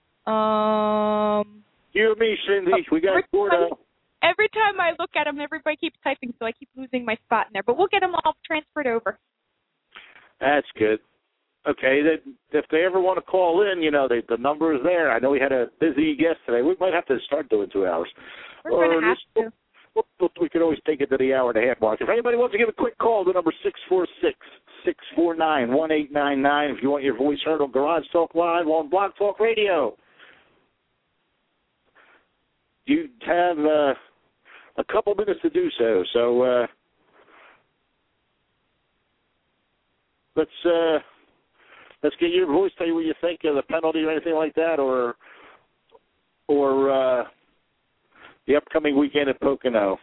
Um, you and me, Cindy. We got Gordo. Every time I look at them, everybody keeps typing, so I keep losing my spot in there. But we'll get them all transferred over. That's good. Okay, then if they ever want to call in, you know, they, the number is there. I know we had a busy guest today. We might have to start doing two hours. We're going to have to. We could always take it to the hour and a half mark. If anybody wants to give a quick call, the number six four six, six four nine, one eight nine nine. If you want your voice heard on Garage Talk Live on Blog Talk Radio. You have uh, a couple minutes to do so. So uh, let's uh, let's get your voice. Tell you what you think of the penalty or anything like that, or or. Uh, the upcoming weekend at Pocono.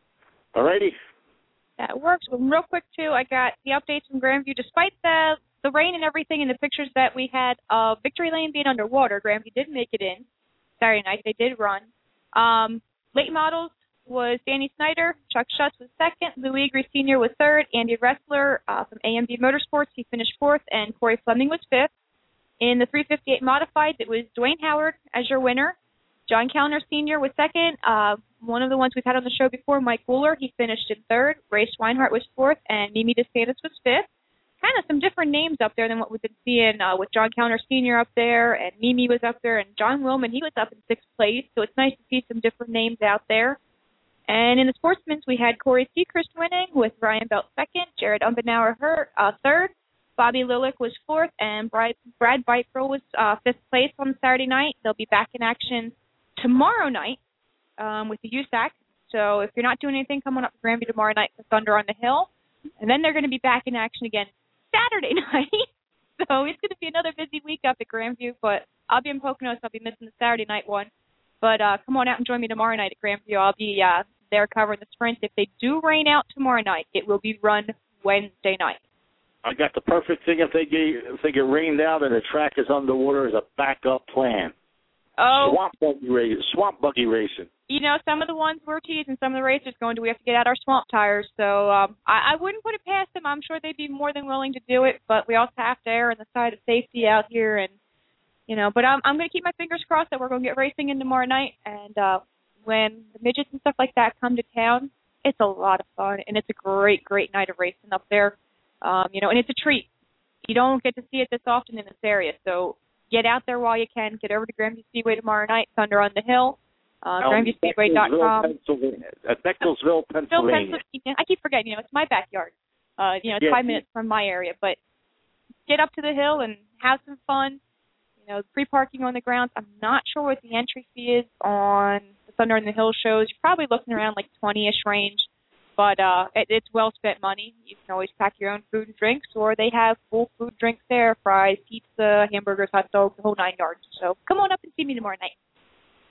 All righty? That works. Well, real quick, too, I got the updates from Grandview. Despite the the rain and everything and the pictures that we had of Victory Lane being underwater, Grandview did make it in. Saturday night, they did run. Um, late models was Danny Snyder. Chuck Schutz was second. Louis Egri Senior was third. Andy Ressler uh, from A M B Motorsports, he finished fourth. And Corey Fleming was fifth. In the three fifty-eight Modifieds, it was Dwayne Howard as your winner. John Kellner Senior was second. Uh, one of the ones we've had on the show before, Mike Wooler, he finished in third. Ray Swinehart was fourth, and Mimi DeSantis was fifth. Kind of some different names up there than what we've been seeing uh, with John Kellner Senior up there, and Mimi was up there, and John Willman, he was up in sixth place. So it's nice to see some different names out there. And in the Sportsmen's, we had Corey Seacrest winning with Ryan Belt second, Jared Umbenauer her, uh, third. Bobby Lilick was fourth, and Brad, Brad Bitegrell was uh, fifth place on Saturday night. They'll be back in action tomorrow night um, with the U S A C. So if you're not doing anything, come on up to Granby tomorrow night for Thunder on the Hill. And then they're going to be back in action again Saturday night. So it's going to be another busy week up at Grandview. But I'll be in Pocono, so I'll be missing the Saturday night one. But uh, come on out and join me tomorrow night at Grandview. I'll be uh, there covering the sprint. If they do rain out tomorrow night, it will be run Wednesday night. I got the perfect thing if they get if they get rained out and the track is underwater as a backup plan. Oh, swamp buggy racing. Swamp buggy racing. You know, some of the ones we're teasing, some of the racers going, do we have to get out our swamp tires? So um, I, I wouldn't put it past them. I'm sure they'd be more than willing to do it, but we also have to err on the side of safety out here. And you know, but I'm I'm going to keep my fingers crossed that we're going to get racing in tomorrow night. And uh, when the midgets and stuff like that come to town, it's a lot of fun, and it's a great, great night of racing up there. Um, you know, and it's a treat. You don't get to see it this often in this area, so get out there while you can. Get over to Grandview Speedway tomorrow night, Thunder on the Hill, uh, grandview speedway dot com. At Bechtelsville, Pennsylvania. Pennsylvania. I keep forgetting, you know, it's my backyard. Uh, you know, it's yeah. five minutes from my area, but get up to the hill and have some fun. You know, free parking on the grounds. I'm not sure what the entry fee is on the Thunder on the Hill shows. You're probably looking around like twenty-ish range. But uh, it, it's well-spent money. You can always pack your own food and drinks, or they have full food drinks there, fries, pizza, hamburgers, hot dogs, the whole nine yards. So come on up and see me tomorrow night.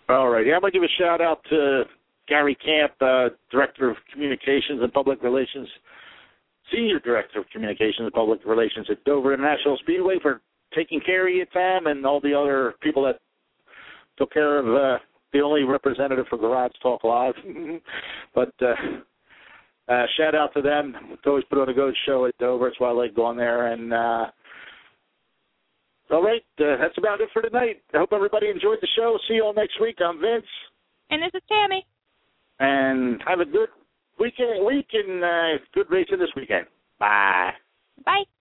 All right. Yeah, I'm going to give a shout-out to Gary Camp, uh, Director of Communications and Public Relations, Senior Director of Communications and Public Relations at Dover International Speedway, for taking care of you, Tam, and all the other people that took care of uh, the only representative for Garage Talk Live. But uh, uh, shout-out to them. We always put on a good show at Dover. That's why I like going there. And uh, all right, uh, that's about it for tonight. I hope everybody enjoyed the show. See you all next week. I'm Vince. And this is Tammy. And have a good weekend, week and uh, good racing this weekend. Bye. Bye.